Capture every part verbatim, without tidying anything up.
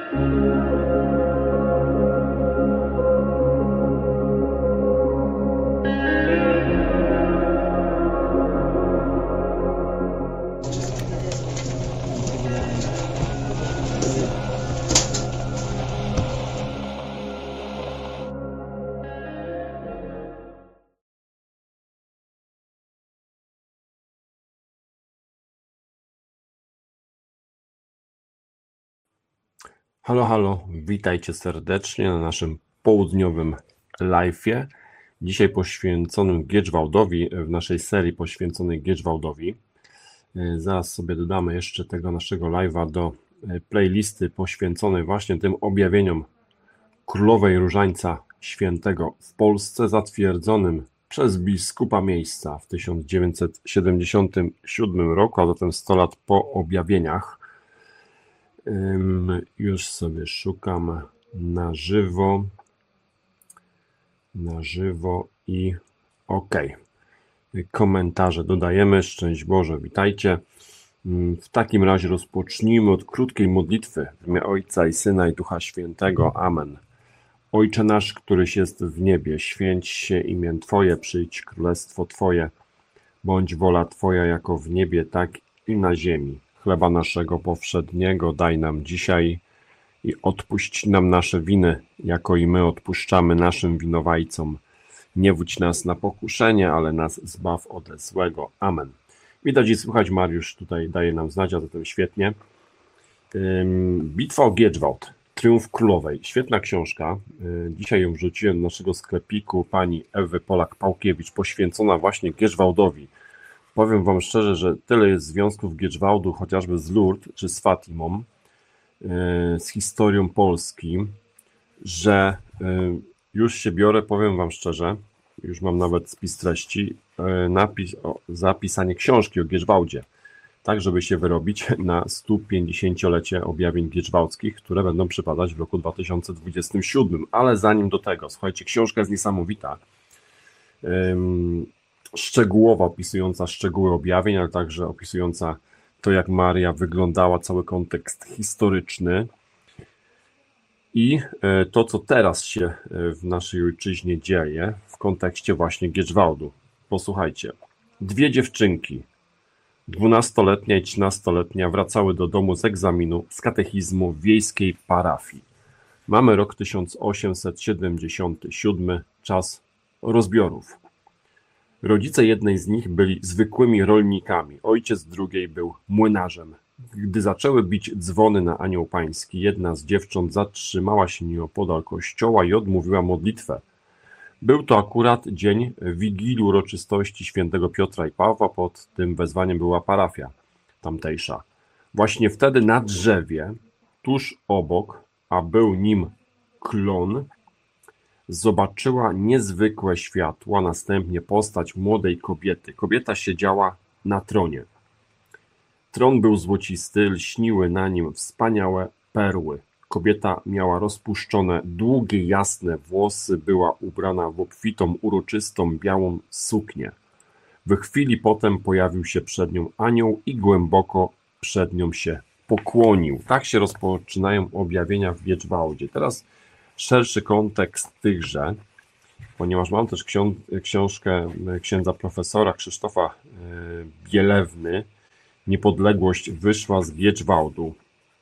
Halo, halo, witajcie serdecznie na naszym południowym live'ie. Dzisiaj poświęconym Giedżwałdowi, w naszej serii poświęconej Giedżwałdowi. Zaraz sobie dodamy jeszcze tego naszego live'a do playlisty poświęconej właśnie tym objawieniom Królowej Różańca Świętego w Polsce, zatwierdzonym przez biskupa miejsca w tysiąc dziewięćset siedemdziesiątym siódmym roku, a zatem sto lat po objawieniach. Już sobie szukam na żywo, na żywo i ok. Komentarze dodajemy. Szczęść Boże, witajcie. W takim razie rozpocznijmy od krótkiej modlitwy w imię Ojca i Syna i Ducha Świętego. Amen. Ojcze nasz, któryś jest w niebie, święć się imię Twoje, przyjdź królestwo Twoje, bądź wola Twoja jako w niebie, tak i na ziemi. Chleba naszego powszedniego daj nam dzisiaj i odpuść nam nasze winy, jako i my odpuszczamy naszym winowajcom. Nie wódź nas na pokuszenie, ale nas zbaw ode złego. Amen. Widać i słychać, Mariusz tutaj daje nam znać, a zatem świetnie. Bitwa o Giedżwałd, Triumf Królowej. Świetna książka. Dzisiaj ją wrzuciłem do naszego sklepiku pani Ewy Polak-Pałkiewicz, poświęcona właśnie Giedżwałdowi. Powiem wam szczerze, że tyle jest związków Giedżwałdu, chociażby z Lourdes czy z Fatimą, z historią Polski, że już się biorę, powiem wam szczerze, już mam nawet spis treści, napis, o, zapisanie książki o Giedżwałdzie, tak żeby się wyrobić na sto pięćdziesięciolecie objawień giedżwałdzkich, które będą przypadać w roku dwa tysiące dwudziestym siódmym. Ale zanim do tego, słuchajcie, książka jest niesamowita. Szczegółowo opisująca szczegóły objawień, ale także opisująca to, jak Maria wyglądała, cały kontekst historyczny i to, co teraz się w naszej ojczyźnie dzieje w kontekście właśnie Giedżwałdu. Posłuchajcie. Dwie dziewczynki, dwunastoletnia i trzynastoletnia, wracały do domu z egzaminu z katechizmu w wiejskiej parafii. Mamy rok tysiąc osiemset siedemdziesiąty siódmy, czas rozbiorów. Rodzice jednej z nich byli zwykłymi rolnikami, ojciec drugiej był młynarzem. Gdy zaczęły bić dzwony na Anioł Pański, jedna z dziewcząt zatrzymała się nieopodal kościoła i odmówiła modlitwę. Był to akurat dzień wigilii uroczystości świętego Piotra i Pawła, pod tym wezwaniem była parafia tamtejsza. Właśnie wtedy na drzewie, tuż obok, a był nim klon, zobaczyła niezwykłe światło, a następnie postać młodej kobiety. Kobieta siedziała na tronie. Tron był złocisty, lśniły na nim wspaniałe perły. Kobieta miała rozpuszczone, długie, jasne włosy, była ubrana w obfitą, uroczystą, białą suknię. W chwili potem pojawił się przed nią anioł i głęboko przed nią się pokłonił. Tak się rozpoczynają objawienia w Giedżwałdzie. Teraz szerszy kontekst tychże, ponieważ mam też książkę księdza profesora Krzysztofa Bielewny, Niepodległość wyszła z Giedżwałdu.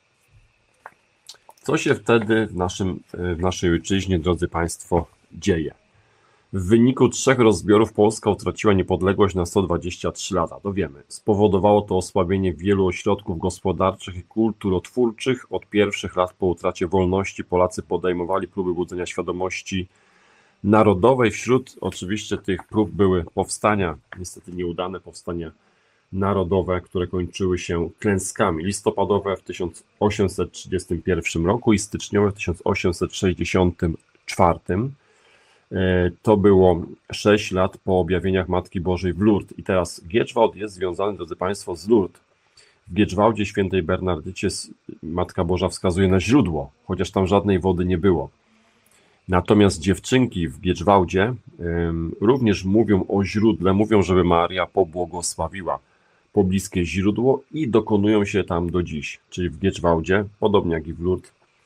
Co się wtedy w, naszym, w naszej ojczyźnie, drodzy Państwo, dzieje? W wyniku trzech rozbiorów Polska utraciła niepodległość na sto dwadzieścia trzy lata, to wiemy. Spowodowało to osłabienie wielu ośrodków gospodarczych i kulturotwórczych. Od pierwszych lat po utracie wolności Polacy podejmowali próby budzenia świadomości narodowej. Wśród oczywiście tych prób były powstania, niestety nieudane powstania narodowe, które kończyły się klęskami. Listopadowe w tysiąc osiemset trzydziestym pierwszym roku i styczniowe w tysiąc osiemset sześćdziesiątym czwartym. To było sześć lat po objawieniach Matki Bożej w Lourdes. I teraz Giedżwałd jest związany, drodzy Państwo, z Lourdes. W Giedżwałdzie świętej Bernardycie Matka Boża wskazuje na źródło, chociaż tam żadnej wody nie było. Natomiast dziewczynki w Giedżwałdzie um, również mówią o źródle, mówią, żeby Maria pobłogosławiła pobliskie źródło i dokonują się tam do dziś. Czyli w Giedżwałdzie, podobnie jak i w Lourdes,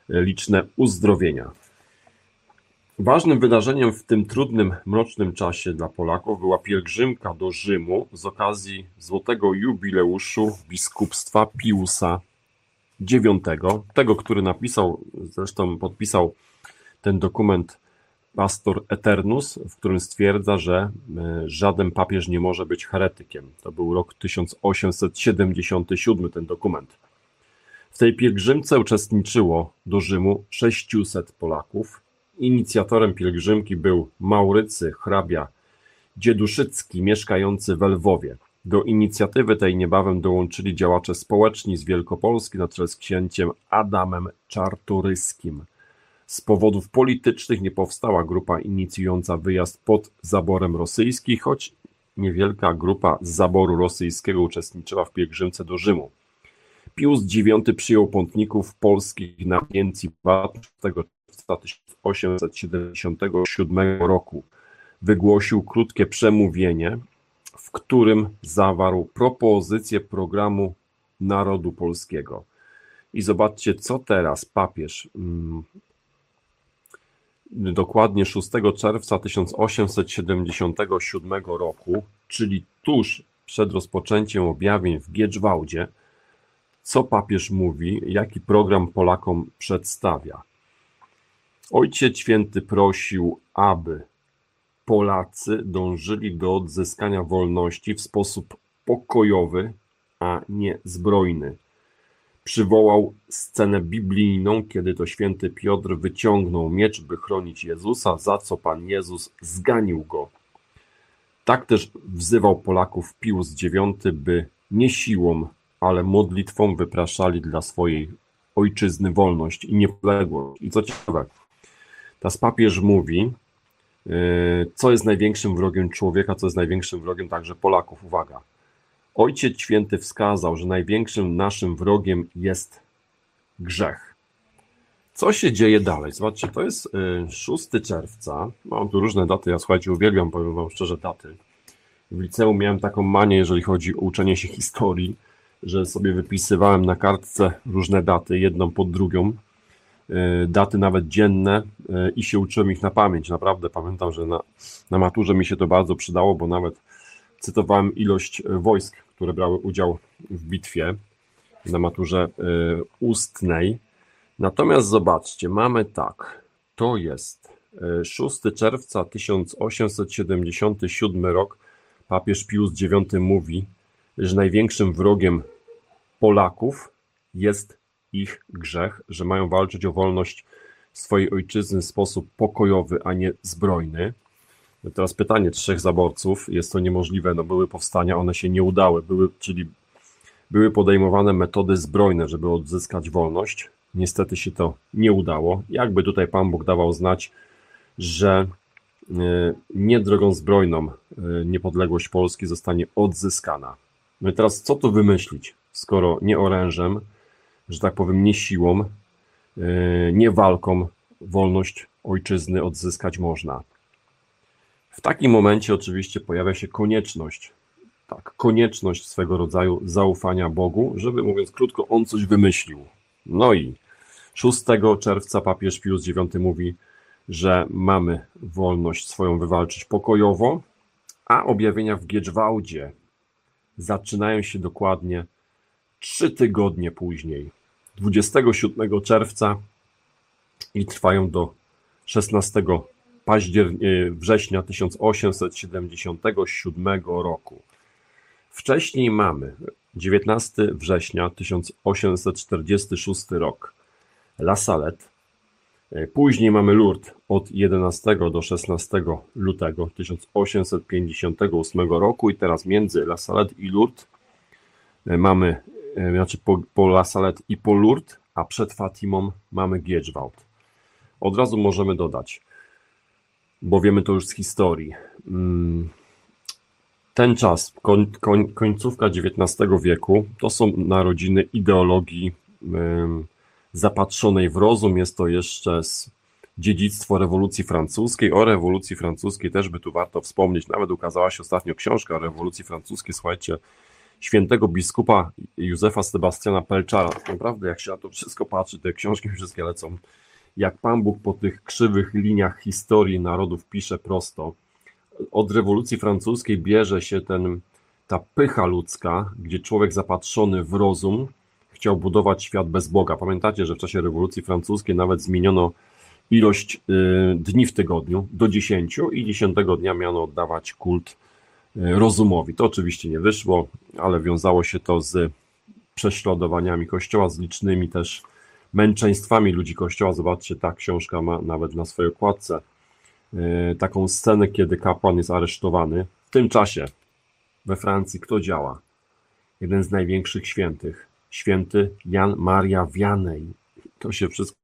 liczne uzdrowienia. Ważnym wydarzeniem w tym trudnym, mrocznym czasie dla Polaków była pielgrzymka do Rzymu z okazji złotego jubileuszu biskupstwa Piusa dziewiątego, tego, który napisał, zresztą podpisał ten dokument pastor Eternus, w którym stwierdza, że żaden papież nie może być heretykiem. To był rok tysiąc osiemset siedemdziesiąty siódmy, ten dokument. W tej pielgrzymce uczestniczyło do Rzymu sześciuset Polaków. Inicjatorem pielgrzymki był Maurycy hrabia Dzieduszycki, mieszkający w Lwowie. Do inicjatywy tej niebawem dołączyli działacze społeczni z Wielkopolski na czele z księciem Adamem Czartoryskim. Z powodów politycznych nie powstała grupa inicjująca wyjazd pod zaborem rosyjski, choć niewielka grupa z zaboru rosyjskiego uczestniczyła w pielgrzymce do Rzymu. Pius dziewiąty przyjął pątników polskich na audiencji dwudziestego czerwca tysiąc osiemset siedemdziesiątego siódmego roku. Wygłosił krótkie przemówienie, w którym zawarł propozycję programu narodu polskiego. I zobaczcie, co teraz papież, hmm, dokładnie szóstego czerwca tysiąc osiemset siedemdziesiątego siódmego roku, czyli tuż przed rozpoczęciem objawień w Giedżwałdzie, co papież mówi, jaki program Polakom przedstawia. Ojciec Święty prosił, aby Polacy dążyli do odzyskania wolności w sposób pokojowy, a nie zbrojny. Przywołał scenę biblijną, kiedy to święty Piotr wyciągnął miecz, by chronić Jezusa, za co Pan Jezus zganił go. Tak też wzywał Polaków Pius dziewiąty, by nie siłą, ale modlitwą wypraszali dla swojej ojczyzny wolność i niepodległość. I co ciekawe, teraz papież mówi, co jest największym wrogiem człowieka, co jest największym wrogiem także Polaków. Uwaga. Ojciec Święty wskazał, że największym naszym wrogiem jest grzech. Co się dzieje dalej? Zobaczcie, to jest szóstego czerwca. Mam tu różne daty, ja słuchajcie, uwielbiam, powiem wam szczerze, daty. W liceum miałem taką manię, jeżeli chodzi o uczenie się historii, że sobie wypisywałem na kartce różne daty, jedną pod drugą, daty nawet dzienne i się uczyłem ich na pamięć. Naprawdę pamiętam, że na, na maturze mi się to bardzo przydało, bo nawet cytowałem ilość wojsk, które brały udział w bitwie na maturze ustnej. Natomiast zobaczcie, mamy tak, to jest szóstego czerwca tysiąc osiemset siedemdziesiąty siódmy rok, papież Pius dziewiąty mówi, że największym wrogiem Polaków jest ich grzech, że mają walczyć o wolność swojej ojczyzny w sposób pokojowy, a nie zbrojny. No teraz pytanie trzech zaborców, jest to niemożliwe, no były powstania, one się nie udały, były, czyli były podejmowane metody zbrojne, żeby odzyskać wolność. Niestety się to nie udało. Jakby tutaj Pan Bóg dawał znać, że nie drogą zbrojną niepodległość Polski zostanie odzyskana. No i teraz co tu wymyślić, skoro nie orężem, że tak powiem nie siłą, nie walką wolność ojczyzny odzyskać można. W takim momencie oczywiście pojawia się konieczność, tak, konieczność swego rodzaju zaufania Bogu, żeby, mówiąc krótko, On coś wymyślił. No i szóstego czerwca papież Pius dziewiąty mówi, że mamy wolność swoją wywalczyć pokojowo, a objawienia w Giedżwałdzie zaczynają się dokładnie trzy tygodnie później, dwudziestego siódmego czerwca i trwają do szesnastego września tysiąc osiemset siedemdziesiątego siódmego roku. Wcześniej mamy dziewiętnastego września tysiąc osiemset czterdziesty szósty rok, La Salette. Później mamy Lourdes od jedenastego do szesnastego lutego tysiąc osiemset pięćdziesiątego ósmego roku i teraz między La Salette i Lourdes mamy, znaczy po, po La Salette i po Lourdes, a przed Fatimą mamy Giedżwałd. Od razu możemy dodać, bo wiemy to już z historii. Ten czas, koń, koń, końcówka dziewiętnastego wieku, to są narodziny ideologii zapatrzonej w rozum. Jest to jeszcze dziedzictwo rewolucji francuskiej. O rewolucji francuskiej też by tu warto wspomnieć. Nawet ukazała się ostatnio książka o rewolucji francuskiej. Słuchajcie, świętego biskupa Józefa Sebastiana Pelczara. Naprawdę, jak się na to wszystko patrzy, te książki wszystkie lecą, jak Pan Bóg po tych krzywych liniach historii narodów pisze prosto. Od rewolucji francuskiej bierze się ten, ta pycha ludzka, gdzie człowiek zapatrzony w rozum chciał budować świat bez Boga. Pamiętacie, że w czasie rewolucji francuskiej nawet zmieniono ilość y, dni w tygodniu do dziesięciu i dziesiątego dnia miano oddawać kult y, rozumowi. To oczywiście nie wyszło, ale wiązało się to z prześladowaniami Kościoła, z licznymi też męczeństwami ludzi Kościoła. Zobaczcie, ta książka ma nawet na swojej okładce y, taką scenę, kiedy kapłan jest aresztowany. W tym czasie we Francji kto działa? Jeden z największych świętych, święty Jan Maria Vianney. To się wszystko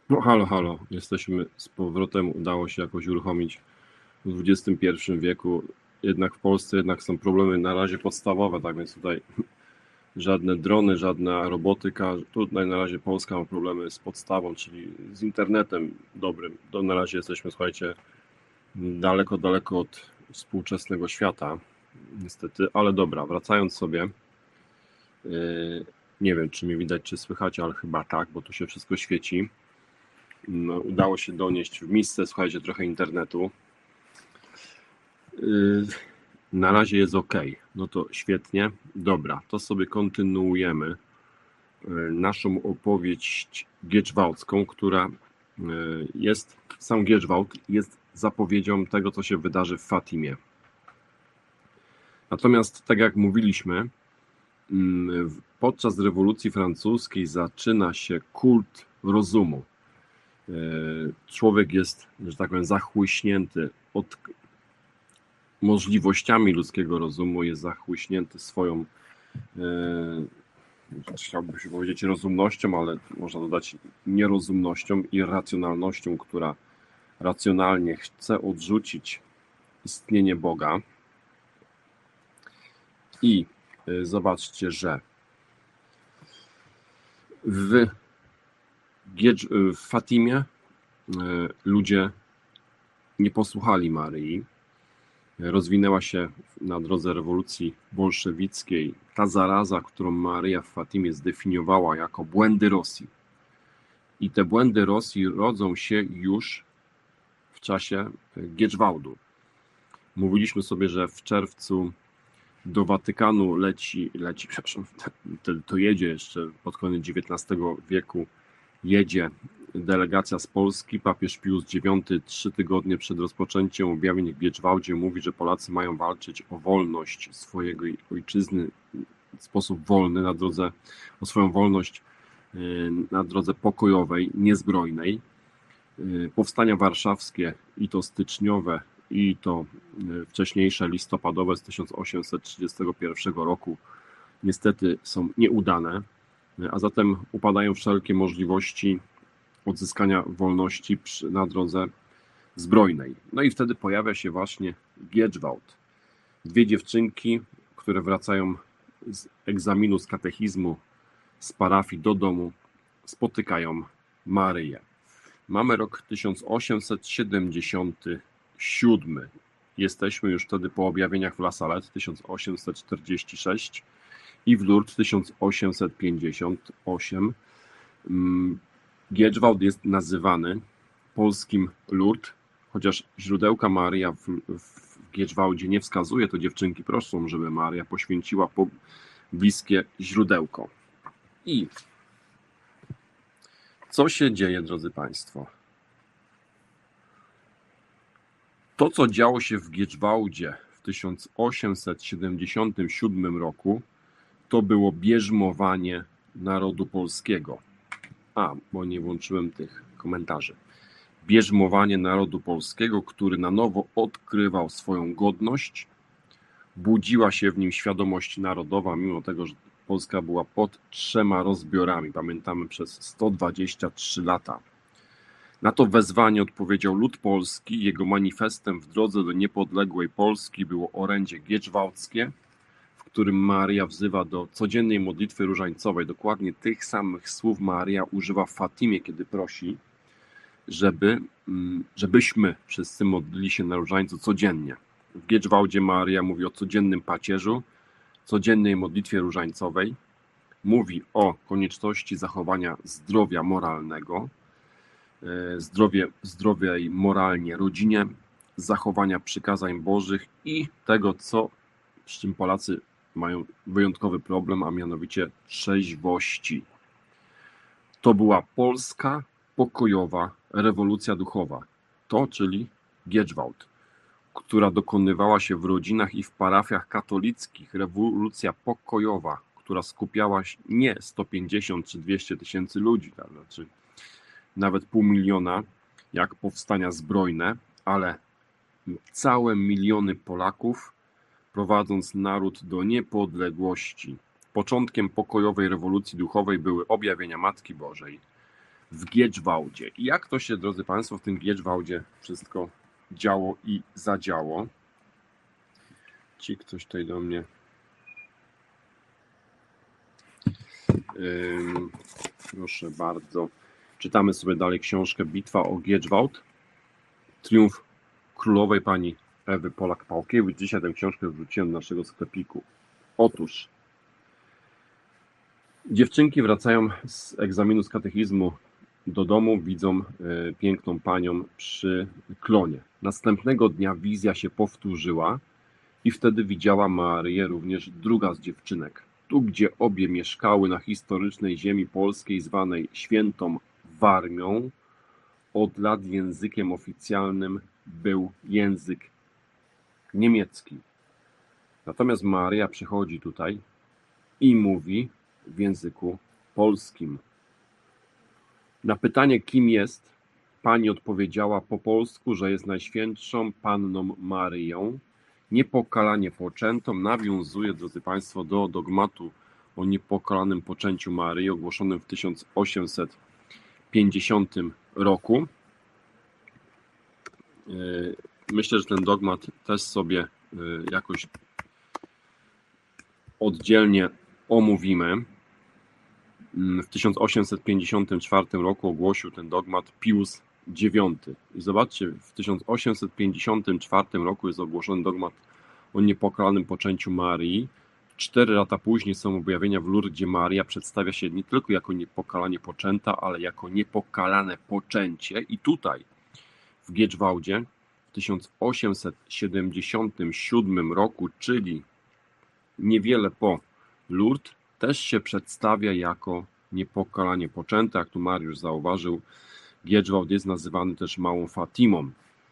No halo, halo, jesteśmy z powrotem, udało się jakoś uruchomić w dwudziestym pierwszym wieku. Jednak w Polsce jednak są problemy na razie podstawowe, tak więc tutaj żadne drony, żadna robotyka. Tutaj na razie Polska ma problemy z podstawą, czyli z internetem dobrym. To na razie jesteśmy, słuchajcie, daleko, daleko od współczesnego świata, niestety, ale dobra, wracając sobie, yy, nie wiem, czy mnie widać, czy słychać, ale chyba tak, bo tu się wszystko świeci. No, udało się donieść w miejsce, słuchajcie, trochę internetu. Yy, na razie jest ok. No to świetnie. Dobra, to sobie kontynuujemy yy, naszą opowieść gieczwałdzką, która yy, jest, sam Gieczwałd jest zapowiedzią tego, co się wydarzy w Fatimie. Natomiast, tak jak mówiliśmy, yy, podczas rewolucji francuskiej zaczyna się kult rozumu. Człowiek jest, że tak powiem, zachłyśnięty od możliwościami ludzkiego rozumu, jest zachłyśnięty swoją, e, chciałbym się powiedzieć rozumnością, ale można dodać nierozumnością i racjonalnością, która racjonalnie chce odrzucić istnienie Boga. I e, zobaczcie, że w, Giedż, w Fatimie e, ludzie nie posłuchali Maryi. Rozwinęła się na drodze rewolucji bolszewickiej ta zaraza, którą Maryja w Fatimie zdefiniowała jako błędy Rosji. I te błędy Rosji rodzą się już w czasie Gieczwałdu. Mówiliśmy sobie, że w czerwcu do Watykanu leci, leci, przepraszam, to jedzie jeszcze pod koniec dziewiętnastego wieku, jedzie delegacja z Polski. Papież Pius dziewiąty trzy tygodnie przed rozpoczęciem objawień w Gieczwałdzie mówi, że Polacy mają walczyć o wolność swojego ojczyzny w sposób wolny na drodze, o swoją wolność na drodze pokojowej, niezbrojnej. Powstania warszawskie, i to styczniowe, i to wcześniejsze listopadowe z tysiąc osiemset trzydziestego pierwszego roku niestety są nieudane, a zatem upadają wszelkie możliwości odzyskania wolności na drodze zbrojnej. No i wtedy pojawia się właśnie Gieczwałd. Dwie dziewczynki, które wracają z egzaminu z katechizmu z parafii do domu, spotykają Maryję. Mamy rok tysiąc osiemset siedemdziesiąty siódmy. Jesteśmy już wtedy po objawieniach w La Salette tysiąc osiemset czterdziesty szósty i w Lourdes tysiąc osiemset pięćdziesiąty ósmy. Gieczwałd jest nazywany polskim Lourdes, chociaż źródełka Maryja w, w Gieczwałdzie nie wskazuje, to dziewczynki proszą, żeby Maryja poświęciła po bliskie źródełko. I co się dzieje, drodzy Państwo? To, co działo się w Gieczwałdzie w tysiąc osiemset siedemdziesiątym siódmym roku, to było bierzmowanie narodu polskiego. A, bo nie włączyłem tych komentarzy. Bierzmowanie narodu polskiego, który na nowo odkrywał swoją godność, budziła się w nim świadomość narodowa, mimo tego, że Polska była pod trzema rozbiorami, pamiętamy, przez sto dwadzieścia trzy lata. Na to wezwanie odpowiedział lud polski. Jego manifestem w drodze do niepodległej Polski było orędzie gieczwałdzkie, w którym Maryja wzywa do codziennej modlitwy różańcowej. Dokładnie tych samych słów Maryja używa w Fatimie, kiedy prosi, żeby, żebyśmy wszyscy modlili się na różańcu codziennie. W Gieczwałdzie Maryja mówi o codziennym pacierzu, codziennej modlitwie różańcowej, mówi o konieczności zachowania zdrowia moralnego, zdrowie, zdrowej moralnie rodzinie, zachowania przykazań Bożych i tego, co, z czym Polacy mają wyjątkowy problem, a mianowicie trzeźwości. To była polska, pokojowa rewolucja duchowa. To, czyli Gieczwałd, która dokonywała się w rodzinach i w parafiach katolickich. Rewolucja pokojowa, która skupiała nie sto pięćdziesiąt czy dwieście tysięcy ludzi, tak, znaczy nawet pół miliona, jak powstania zbrojne, ale całe miliony Polaków, prowadząc naród do niepodległości. Początkiem pokojowej rewolucji duchowej były objawienia Matki Bożej, w Giedżwałdzie. I jak to się, drodzy Państwo, w tym Giedżwałdzie wszystko działo i zadziało? Ci ktoś tutaj do mnie... Ym, proszę bardzo. Czytamy sobie dalej książkę Bitwa o Giedżwałd. Triumf królowej pani Ewy Polak-Pałkiewicz. Dzisiaj tę książkę wrzuciłem do naszego sklepiku. Otóż dziewczynki wracają z egzaminu z katechizmu do domu, widzą y, piękną panią przy klonie. Następnego dnia wizja się powtórzyła i wtedy widziała Maryję również druga z dziewczynek. Tu, gdzie obie mieszkały na historycznej ziemi polskiej zwanej Świętą Warmią, od lat językiem oficjalnym był język niemiecki. Natomiast Maryja przychodzi tutaj i mówi w języku polskim. Na pytanie, kim jest, pani odpowiedziała po polsku, że jest Najświętszą Panną Maryją, niepokalanie poczętą. Nawiązuje, drodzy Państwo, do dogmatu o niepokalanym poczęciu Maryi, ogłoszonym w tysiąc osiemset pięćdziesiątym roku. Myślę, że ten dogmat też sobie jakoś oddzielnie omówimy. W tysiąc osiemset pięćdziesiątym czwartym roku ogłosił ten dogmat Pius dziewiąty. I zobaczcie, w tysiąc osiemset pięćdziesiątym czwartym roku jest ogłoszony dogmat o niepokalanym poczęciu Marii. Cztery lata później są objawienia w Lourdes, gdzie Maria przedstawia się nie tylko jako niepokalanie poczęta, ale jako niepokalane poczęcie. I tutaj, w Giedżwałdzie, w tysiąc osiemset siedemdziesiątym siódmym roku, czyli niewiele po Lourdes, też się przedstawia jako niepokalanie poczęte. Jak tu Mariusz zauważył, Giedżwałd jest nazywany też Małą Fatimą.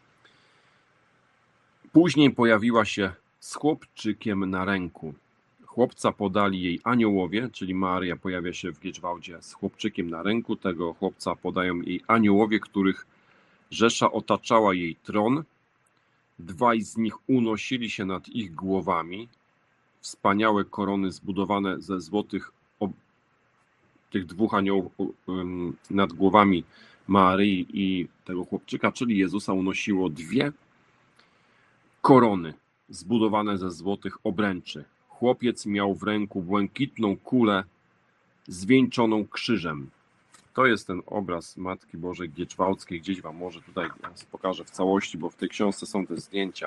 Później pojawiła się z chłopczykiem na ręku. Chłopca podali jej aniołowie, czyli Maryja pojawia się w Giedżwałdzie z chłopczykiem na ręku. Tego chłopca podają jej aniołowie, których rzesza otaczała jej tron. Dwaj z nich unosili się nad ich głowami. Wspaniałe korony zbudowane ze złotych ob... tych dwóch aniołów um, nad głowami Maryi i tego chłopczyka, czyli Jezusa, unosiło dwie korony zbudowane ze złotych obręczy. Chłopiec miał w ręku błękitną kulę zwieńczoną krzyżem. To jest ten obraz Matki Bożej Giedżwałdzkiej. Gdzieś Wam może tutaj pokażę w całości, bo w tej książce są te zdjęcia.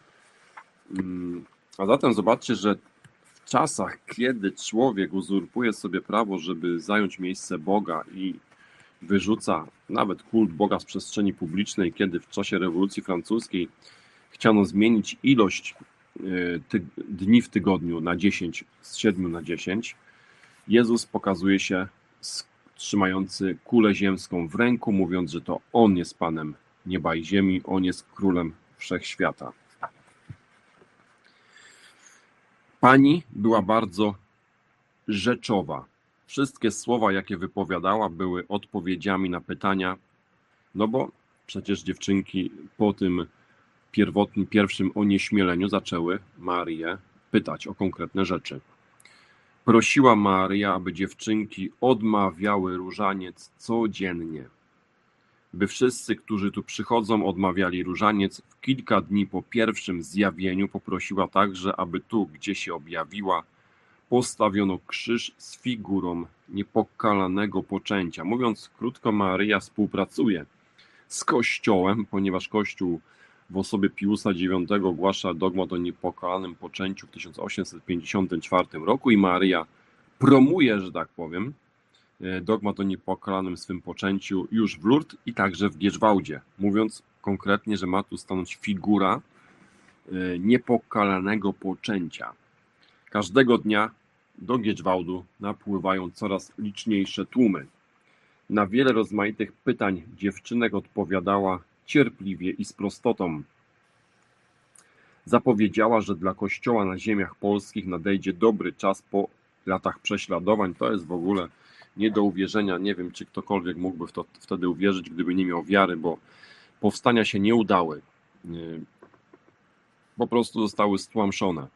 A zatem zobaczcie, że w czasach, kiedy człowiek uzurpuje sobie prawo, żeby zająć miejsce Boga i wyrzuca nawet kult Boga z przestrzeni publicznej, kiedy w czasie rewolucji francuskiej chciano zmienić ilość ty- dni w tygodniu na dziesięć, z siedmiu na dziesięć, Jezus pokazuje się trzymający kulę ziemską w ręku, mówiąc, że to On jest Panem nieba i ziemi, On jest królem wszechświata. Pani była bardzo rzeczowa. Wszystkie słowa, jakie wypowiadała, były odpowiedziami na pytania, no bo przecież dziewczynki po tym pierwotnym, pierwszym onieśmieleniu zaczęły Maryję pytać o konkretne rzeczy. Prosiła Maryja, aby dziewczynki odmawiały różaniec codziennie. By wszyscy, którzy tu przychodzą, odmawiali różaniec. W kilka dni po pierwszym zjawieniu poprosiła także, aby tu, gdzie się objawiła, postawiono krzyż z figurą niepokalanego poczęcia. Mówiąc krótko, Maryja współpracuje z Kościołem, ponieważ Kościół w osobie Piusa dziewiątego ogłasza dogmat o niepokalanym poczęciu w tysiąc osiemset pięćdziesiątym czwartym roku i Maryja promuje, że tak powiem, dogmat o niepokalanym swym poczęciu już w Lourdes i także w Giedżwałdzie, mówiąc konkretnie, że ma tu stanąć figura niepokalanego poczęcia. Każdego dnia do Giedżwałdu napływają coraz liczniejsze tłumy. Na wiele rozmaitych pytań dziewczynek odpowiadała cierpliwie i z prostotą. Zapowiedziała, że dla Kościoła na ziemiach polskich nadejdzie dobry czas po latach prześladowań. To jest w ogóle nie do uwierzenia. Nie wiem, czy ktokolwiek mógłby w to wtedy uwierzyć, gdyby nie miał wiary, bo powstania się nie udały. Po prostu zostały stłamszone.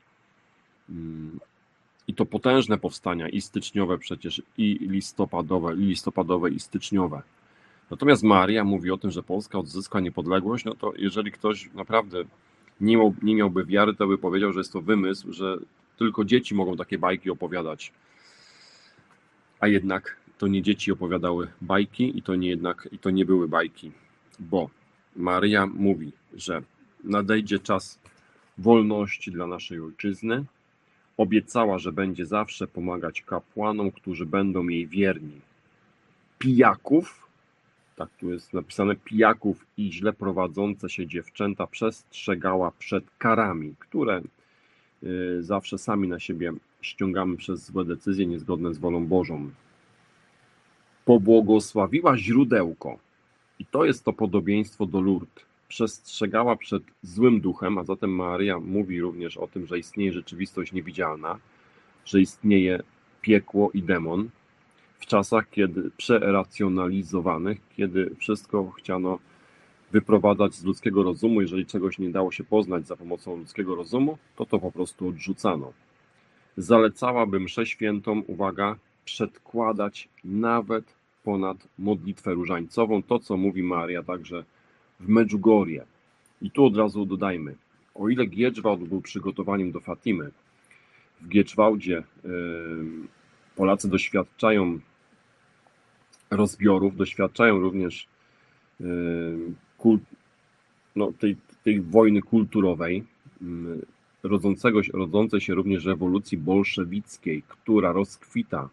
I to potężne powstania, i styczniowe przecież, i listopadowe, i listopadowe, i styczniowe. Natomiast Maria mówi o tym, że Polska odzyska niepodległość, no to jeżeli ktoś naprawdę nie, miał, nie miałby wiary, to by powiedział, że jest to wymysł, że tylko dzieci mogą takie bajki opowiadać. A jednak to nie dzieci opowiadały bajki i to nie jednak i to nie były bajki, bo Maria mówi, że nadejdzie czas wolności dla naszej ojczyzny. Obiecała, że będzie zawsze pomagać kapłanom, którzy będą jej wierni. Pijaków, tak tu jest napisane, pijaków i źle prowadzące się dziewczęta przestrzegała przed karami, które y, zawsze sami na siebie ściągamy przez złe decyzje niezgodne z wolą Bożą. Pobłogosławiła źródełko. I to jest to podobieństwo do Lourdes. Przestrzegała przed złym duchem, a zatem Maria mówi również o tym, że istnieje rzeczywistość niewidzialna, że istnieje piekło i demon w czasach, kiedy przeracjonalizowanych, kiedy wszystko chciano wyprowadzać z ludzkiego rozumu. Jeżeli czegoś nie dało się poznać za pomocą ludzkiego rozumu, to to po prostu odrzucano. Zalecałaby mszę świętą, uwaga, przedkładać nawet ponad modlitwę różańcową, to co mówi Maria także w Medjugorje. I tu od razu dodajmy, o ile Giedżwałd był przygotowaniem do Fatimy, w Giedżwałdzie yy, Polacy doświadczają rozbiorów, doświadczają również yy, kult, no, tej, tej wojny kulturowej, yy, rodzącego, rodzącej się również rewolucji bolszewickiej, która rozkwita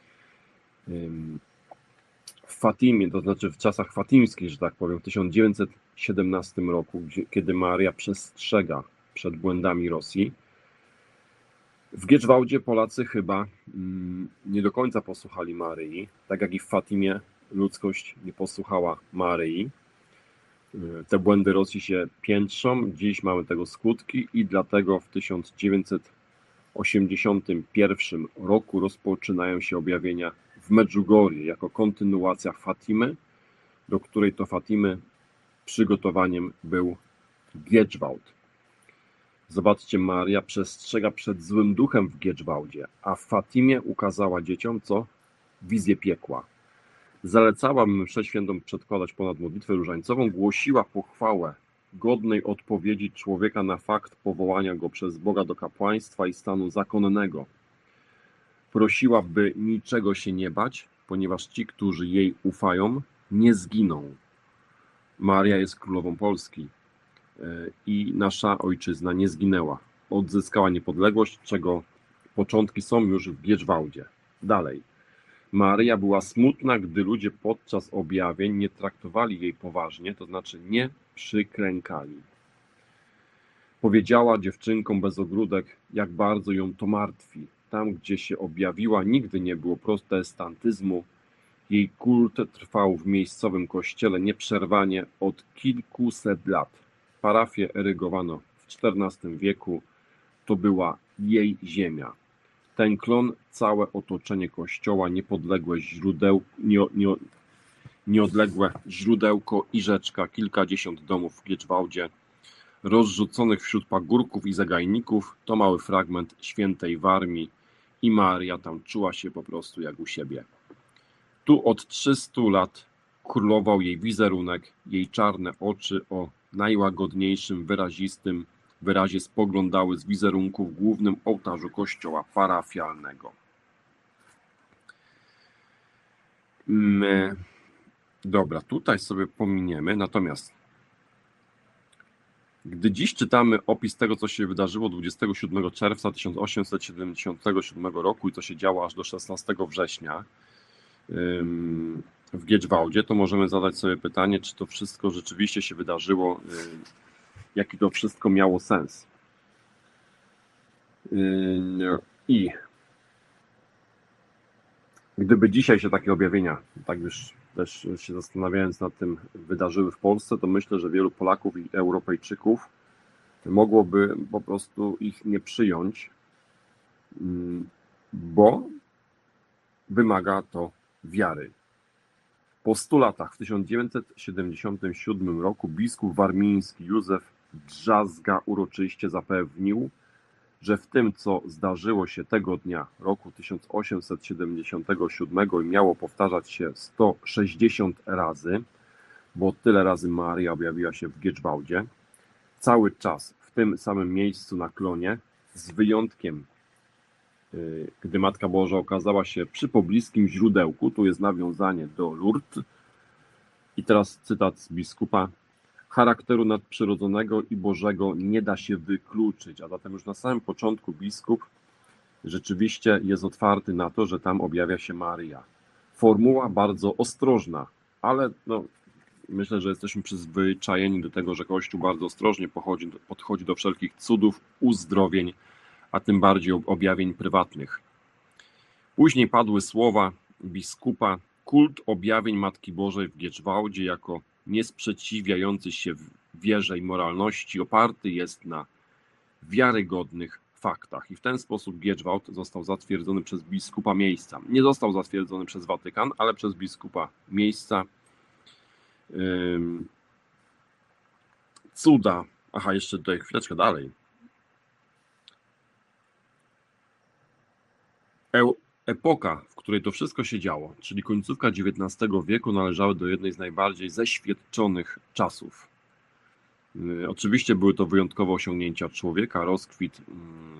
w Fatimie, to znaczy w czasach fatimskich, że tak powiem, w tysiąc dziewięćset siedemnastym roku, kiedy Maria przestrzega przed błędami Rosji. W Giedżwałdzie Polacy chyba nie do końca posłuchali Maryi, tak jak i w Fatimie ludzkość nie posłuchała Maryi. Te błędy Rosji się piętrzą, dziś mamy tego skutki i dlatego w tysiąc dziewięćset osiemdziesiątym pierwszym roku rozpoczynają się objawienia w Medjugorje jako kontynuacja Fatimy, do której to Fatimy przygotowaniem był Giedżwałd. Zobaczcie, Maria przestrzega przed złym duchem w Giedżwałdzie, a w Fatimie ukazała dzieciom co? Wizję piekła. Zalecała mszę świętą przedkładać ponad modlitwę różańcową, głosiła pochwałę godnej odpowiedzi człowieka na fakt powołania go przez Boga do kapłaństwa i stanu zakonnego. Prosiła, by niczego się nie bać, ponieważ ci, którzy jej ufają, nie zginą. Maria jest królową Polski i nasza ojczyzna nie zginęła. Odzyskała niepodległość, czego początki są już w Giedżwałdzie. Dalej. Maryja była smutna, gdy ludzie podczas objawień nie traktowali jej poważnie, to znaczy nie przyklękali. Powiedziała dziewczynkom bez ogródek, jak bardzo ją to martwi. Tam, gdzie się objawiła, nigdy nie było protestantyzmu. Jej kult trwał w miejscowym kościele nieprzerwanie od kilkuset lat. Parafię erygowano w czternastym wieku. To była jej ziemia. Ten klon, całe otoczenie kościoła, niepodległe źródeł, nie, nie, nieodległe źródełko i rzeczka, kilkadziesiąt domów w Giedżwałdzie, rozrzuconych wśród pagórków i zagajników, to mały fragment świętej Warmii i Maria tam czuła się po prostu jak u siebie. Tu od trzystu lat królował jej wizerunek, jej czarne oczy o najłagodniejszym, wyrazistym wyrazie spoglądały z wizerunku w głównym ołtarzu kościoła parafialnego. My... Dobra, tutaj sobie pominiemy, natomiast gdy dziś czytamy opis tego, co się wydarzyło dwudziestego siódmego czerwca tysiąc osiemset siedemdziesiątego siódmego roku i co się działo aż do szesnastego września w Giedżwałdzie, to możemy zadać sobie pytanie, czy to wszystko rzeczywiście się wydarzyło, jaki to wszystko miało sens. I gdyby dzisiaj się takie objawienia, tak już też się zastanawiając nad tym, wydarzyły w Polsce, to myślę, że wielu Polaków i Europejczyków mogłoby po prostu ich nie przyjąć, bo wymaga to wiary. Po stu latach, w tysiąc dziewięćset siedemdziesiątym siódmym roku, biskup warmiński Józef Drzazga uroczyście zapewnił, że w tym, co zdarzyło się tego dnia, roku tysiąc osiemset siedemdziesiątego siódmego i miało powtarzać się sto sześćdziesiąt razy, bo tyle razy Maria objawiła się w Gieczwałdzie, cały czas w tym samym miejscu na klonie, z wyjątkiem, gdy Matka Boża okazała się przy pobliskim źródełku, tu jest nawiązanie do Lourdes. I teraz cytat z biskupa: charakteru nadprzyrodzonego i Bożego nie da się wykluczyć, a zatem już na samym początku biskup rzeczywiście jest otwarty na to, że tam objawia się Maria. Formuła bardzo ostrożna, ale no, myślę, że jesteśmy przyzwyczajeni do tego, że Kościół bardzo ostrożnie podchodzi, podchodzi do wszelkich cudów, uzdrowień, a tym bardziej objawień prywatnych. Później padły słowa biskupa: kult objawień Matki Bożej w Gieczwałdzie jako niesprzeciwiający się wierze i moralności oparty jest na wiarygodnych faktach. I w ten sposób Gieczwałd został zatwierdzony przez biskupa miejsca. Nie został zatwierdzony przez Watykan, ale przez biskupa miejsca. Ym, cuda. Aha, jeszcze tutaj chwileczkę dalej. E Epoka, w której to wszystko się działo, czyli końcówka dziewiętnastego wieku, należały do jednej z najbardziej zeświadczonych czasów. Yy, oczywiście były to wyjątkowe osiągnięcia człowieka, rozkwit yy,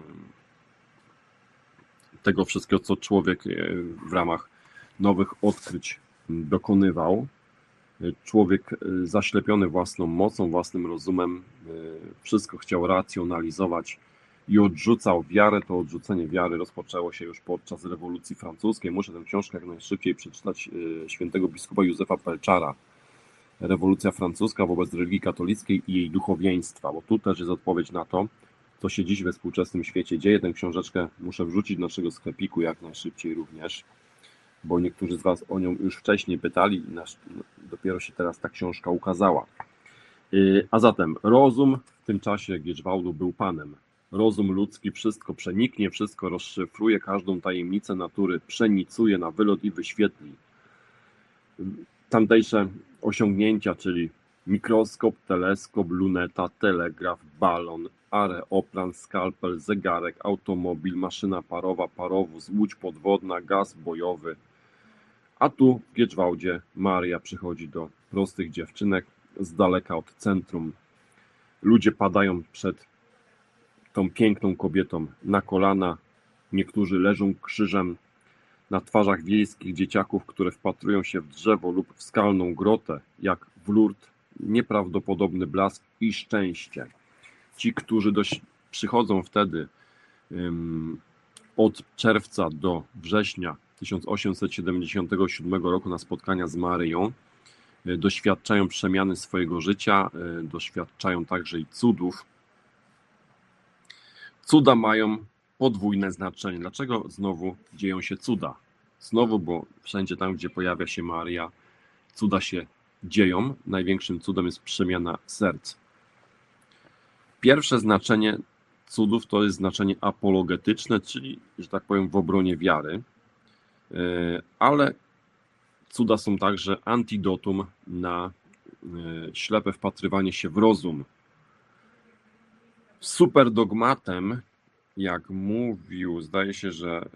tego wszystkiego, co człowiek yy, w ramach nowych odkryć yy, dokonywał. Yy, człowiek yy, zaślepiony własną mocą, własnym rozumem, yy, wszystko chciał racjonalizować i odrzucał wiarę. To odrzucenie wiary rozpoczęło się już podczas rewolucji francuskiej. Muszę tę książkę jak najszybciej przeczytać, świętego biskupa Józefa Pelczara. Rewolucja francuska wobec religii katolickiej i jej duchowieństwa, bo tu też jest odpowiedź na to, co się dziś we współczesnym świecie dzieje. Tę książeczkę muszę wrzucić do naszego sklepiku jak najszybciej również, bo niektórzy z Was o nią już wcześniej pytali i nasz, dopiero się teraz ta książka ukazała. A zatem rozum w tym czasie Gieczwałdu był panem. Rozum ludzki wszystko przeniknie, wszystko rozszyfruje, każdą tajemnicę natury przenicuje na wylot i wyświetli. Tamtejsze osiągnięcia, czyli mikroskop, teleskop, luneta, telegraf, balon, areoplan, skalpel, zegarek, automobil, maszyna parowa, parowóz, łódź podwodna, gaz bojowy. A tu w Gieczwałdzie Maria przychodzi do prostych dziewczynek z daleka od centrum. Ludzie padają przed tą piękną kobietą na kolana, niektórzy leżą krzyżem. Na twarzach wiejskich dzieciaków, które wpatrują się w drzewo lub w skalną grotę, jak w Lourdes, nieprawdopodobny blask i szczęście. Ci, którzy dość przychodzą wtedy um, od czerwca do września tysiąc osiemset siedemdziesiątego siódmego roku na spotkania z Maryją, doświadczają przemiany swojego życia, doświadczają także i cudów. Cuda mają podwójne znaczenie. Dlaczego znowu dzieją się cuda? Znowu, bo wszędzie tam, gdzie pojawia się Maria, cuda się dzieją. Największym cudem jest przemiana serc. Pierwsze znaczenie cudów to jest znaczenie apologetyczne, czyli, że tak powiem, w obronie wiary, ale cuda są także antidotum na ślepe wpatrywanie się w rozum. Super dogmatem, jak mówił, zdaje się, że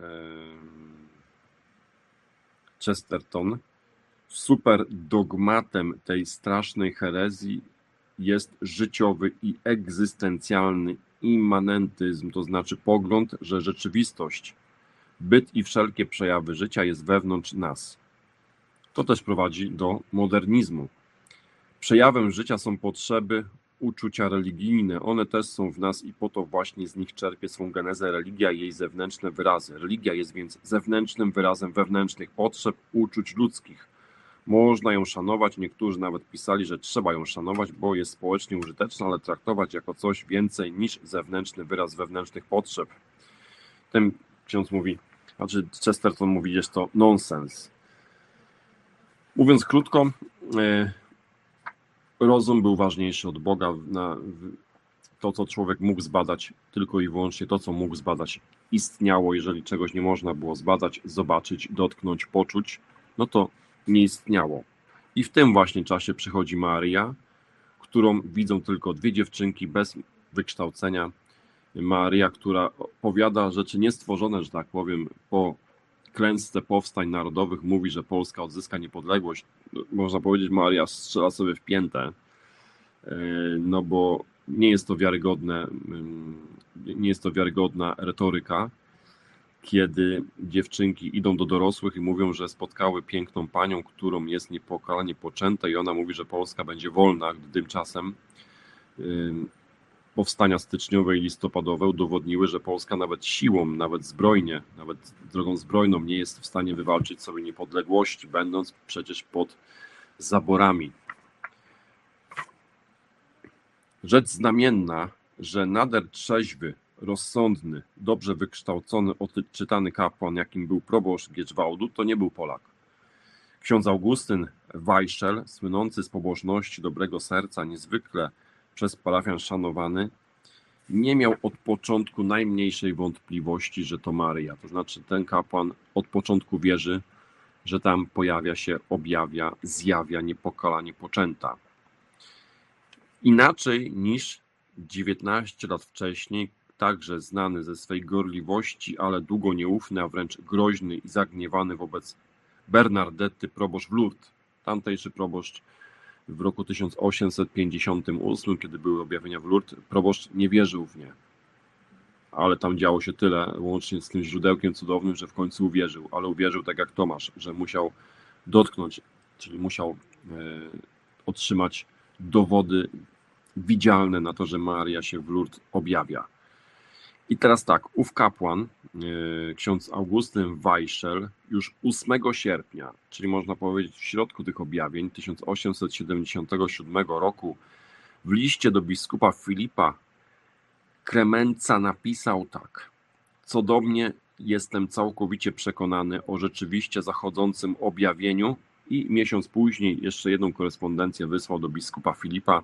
Chesterton, super dogmatem tej strasznej herezji jest życiowy i egzystencjalny immanentyzm, to znaczy pogląd, że rzeczywistość, byt i wszelkie przejawy życia jest wewnątrz nas. To też prowadzi do modernizmu. Przejawem życia są potrzeby, uczucia religijne. One też są w nas i po to właśnie z nich czerpie swą genezę religia i jej zewnętrzne wyrazy. Religia jest więc zewnętrznym wyrazem wewnętrznych potrzeb, uczuć ludzkich. Można ją szanować, niektórzy nawet pisali, że trzeba ją szanować, bo jest społecznie użyteczna, ale traktować jako coś więcej niż zewnętrzny wyraz wewnętrznych potrzeb. Ten ksiądz mówi, znaczy Chesterton mówi, jest to nonsens. Mówiąc krótko, rozum był ważniejszy od Boga. Na to, co człowiek mógł zbadać, tylko i wyłącznie to, co mógł zbadać, istniało. Jeżeli czegoś nie można było zbadać, zobaczyć, dotknąć, poczuć, no to nie istniało. I w tym właśnie czasie przychodzi Maria, którą widzą tylko dwie dziewczynki bez wykształcenia, Maria, która powiada rzeczy niestworzone, że tak powiem, po klęsce powstań narodowych, mówi, że Polska odzyska niepodległość. Można powiedzieć, Maria strzela sobie w piętę, no bo nie jest to wiarygodne, nie jest to wiarygodna retoryka, kiedy dziewczynki idą do dorosłych i mówią, że spotkały piękną panią, którą jest niepokalanie poczęte, i ona mówi, że Polska będzie wolna, gdy tymczasem powstania styczniowe i listopadowe udowodniły, że Polska nawet siłą, nawet zbrojnie, nawet drogą zbrojną nie jest w stanie wywalczyć sobie niepodległości, będąc przecież pod zaborami. Rzecz znamienna, że nader trzeźwy, rozsądny, dobrze wykształcony, odczytany kapłan, jakim był proboszcz Gieczwałdu, to nie był Polak. Ksiądz Augustyn Wajszel, słynący z pobożności, dobrego serca, niezwykle przez parafian szanowany, nie miał od początku najmniejszej wątpliwości, że to Maryja. To znaczy ten kapłan od początku wierzy, że tam pojawia się, objawia, zjawia niepokalanie poczęta. Inaczej niż dziewiętnaście lat wcześniej, także znany ze swej gorliwości, ale długo nieufny, a wręcz groźny i zagniewany wobec Bernardetty proboszcz w Lourdes. Tamtejszy proboszcz w roku tysiąc osiemset pięćdziesiątym ósmym, kiedy były objawienia w Lourdes, proboszcz nie wierzył w nie. Ale tam działo się tyle, łącznie z tym źródełkiem cudownym, że w końcu uwierzył, ale uwierzył tak jak Tomasz, że musiał dotknąć, czyli musiał e, otrzymać dowody widzialne na to, że Maria się w Lourdes objawia. I teraz tak, ów kapłan, ksiądz Augustyn Wajszel, już ósmego sierpnia, czyli można powiedzieć w środku tych objawień, tysiąc osiemset siedemdziesiątego siódmego roku, w liście do biskupa Filipa Kremenca napisał tak: co do mnie, jestem całkowicie przekonany o rzeczywiście zachodzącym objawieniu, i miesiąc później jeszcze jedną korespondencję wysłał do biskupa Filipa,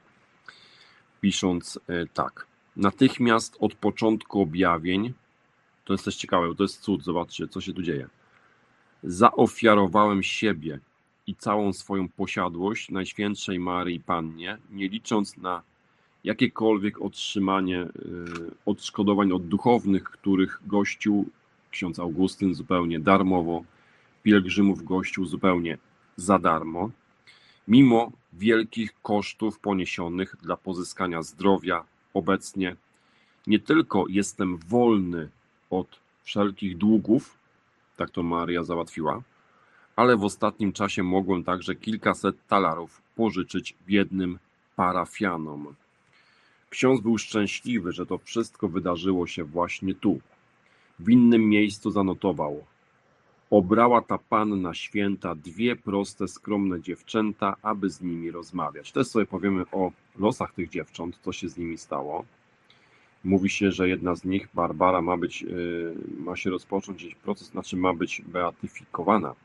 pisząc tak: natychmiast od początku objawień, to jest też ciekawe, bo to jest cud, zobaczcie, co się tu dzieje, zaofiarowałem siebie i całą swoją posiadłość Najświętszej Maryi Pannie, nie licząc na jakiekolwiek otrzymanie odszkodowań od duchownych, których gościł ksiądz Augustyn zupełnie darmowo, pielgrzymów gościł zupełnie za darmo, mimo wielkich kosztów poniesionych dla pozyskania zdrowia. Obecnie nie tylko jestem wolny od wszelkich długów, tak to Maria załatwiła, ale w ostatnim czasie mogłem także kilkaset talarów pożyczyć biednym parafianom. Ksiądz był szczęśliwy, że to wszystko wydarzyło się właśnie tu. W innym miejscu zanotował: obrała ta panna święta dwie proste, skromne dziewczęta, aby z nimi rozmawiać. Też sobie powiemy o losach tych dziewcząt, co się z nimi stało. Mówi się, że jedna z nich, Barbara, ma być, ma się rozpocząć jakiś proces, znaczy ma być beatyfikowana.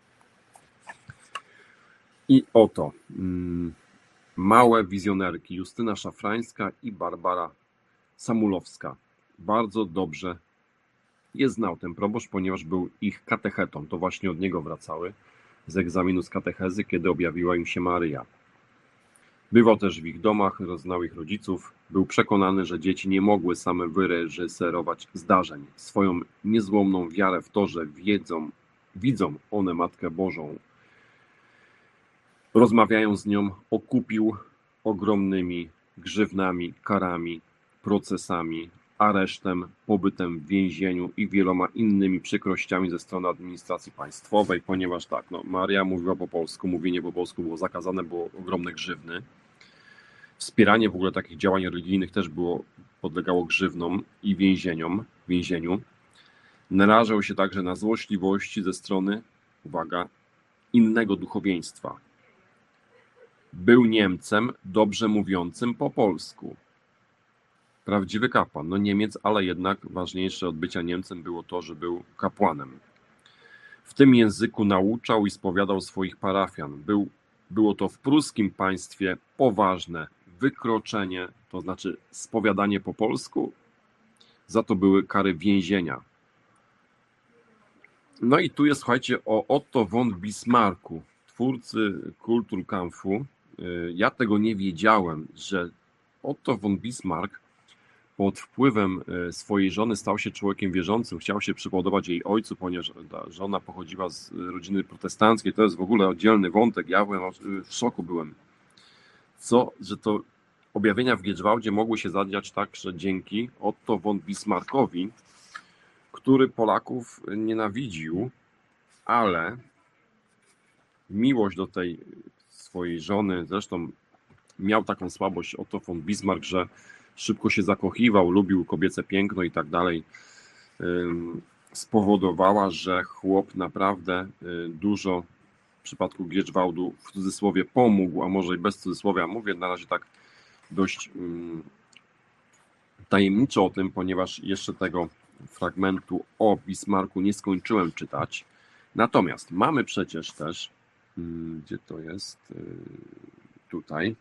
I oto małe wizjonerki Justyna Szafrańska i Barbara Samulowska. Bardzo dobrze je znał ten proboszcz, ponieważ był ich katechetą. To właśnie od niego wracały z egzaminu z katechezy, kiedy objawiła im się Maryja. Bywał też w ich domach, znał ich rodziców. Był przekonany, że dzieci nie mogły same wyreżyserować zdarzeń. Swoją niezłomną wiarę w to, że wiedzą, widzą one Matkę Bożą, rozmawiają z nią, okupił ogromnymi grzywnami, karami, procesami, aresztem, pobytem w więzieniu i wieloma innymi przykrościami ze strony administracji państwowej, ponieważ tak, no, Maria mówiła po polsku, mówienie po polsku było zakazane, było ogromne grzywny. Wspieranie w ogóle takich działań religijnych też było, podlegało grzywnom i więzieniom, więzieniu. Narażał się także na złośliwości ze strony, uwaga, innego duchowieństwa. Był Niemcem dobrze mówiącym po polsku. Prawdziwy kapłan, no Niemiec, ale jednak ważniejsze od bycia Niemcem było to, że był kapłanem. W tym języku nauczał i spowiadał swoich parafian. Był, było to w pruskim państwie poważne wykroczenie, to znaczy spowiadanie po polsku, za to były kary więzienia. No i tu jest, słuchajcie, o Otto von Bismarcku, twórcy Kulturkampfu. Ja tego nie wiedziałem, że Otto von Bismarck pod wpływem swojej żony stał się człowiekiem wierzącym, chciał się przypodobać jej ojcu, ponieważ ta żona pochodziła z rodziny protestanckiej. To jest w ogóle oddzielny wątek. Ja byłem w szoku byłem. Co, że to objawienia w Giedżwałdzie mogły się zadziać także dzięki Otto von Bismarckowi, który Polaków nienawidził, ale miłość do tej swojej żony, zresztą miał taką słabość Otto von Bismarck, że szybko się zakochiwał, lubił kobiece piękno i tak dalej, spowodowała, że chłop naprawdę dużo w przypadku Giedżwałdu w cudzysłowie pomógł, a może i bez cudzysłowia, mówię na razie tak dość tajemniczo o tym, ponieważ jeszcze tego fragmentu o Bismarcku nie skończyłem czytać. Natomiast mamy przecież też, gdzie to jest, tutaj,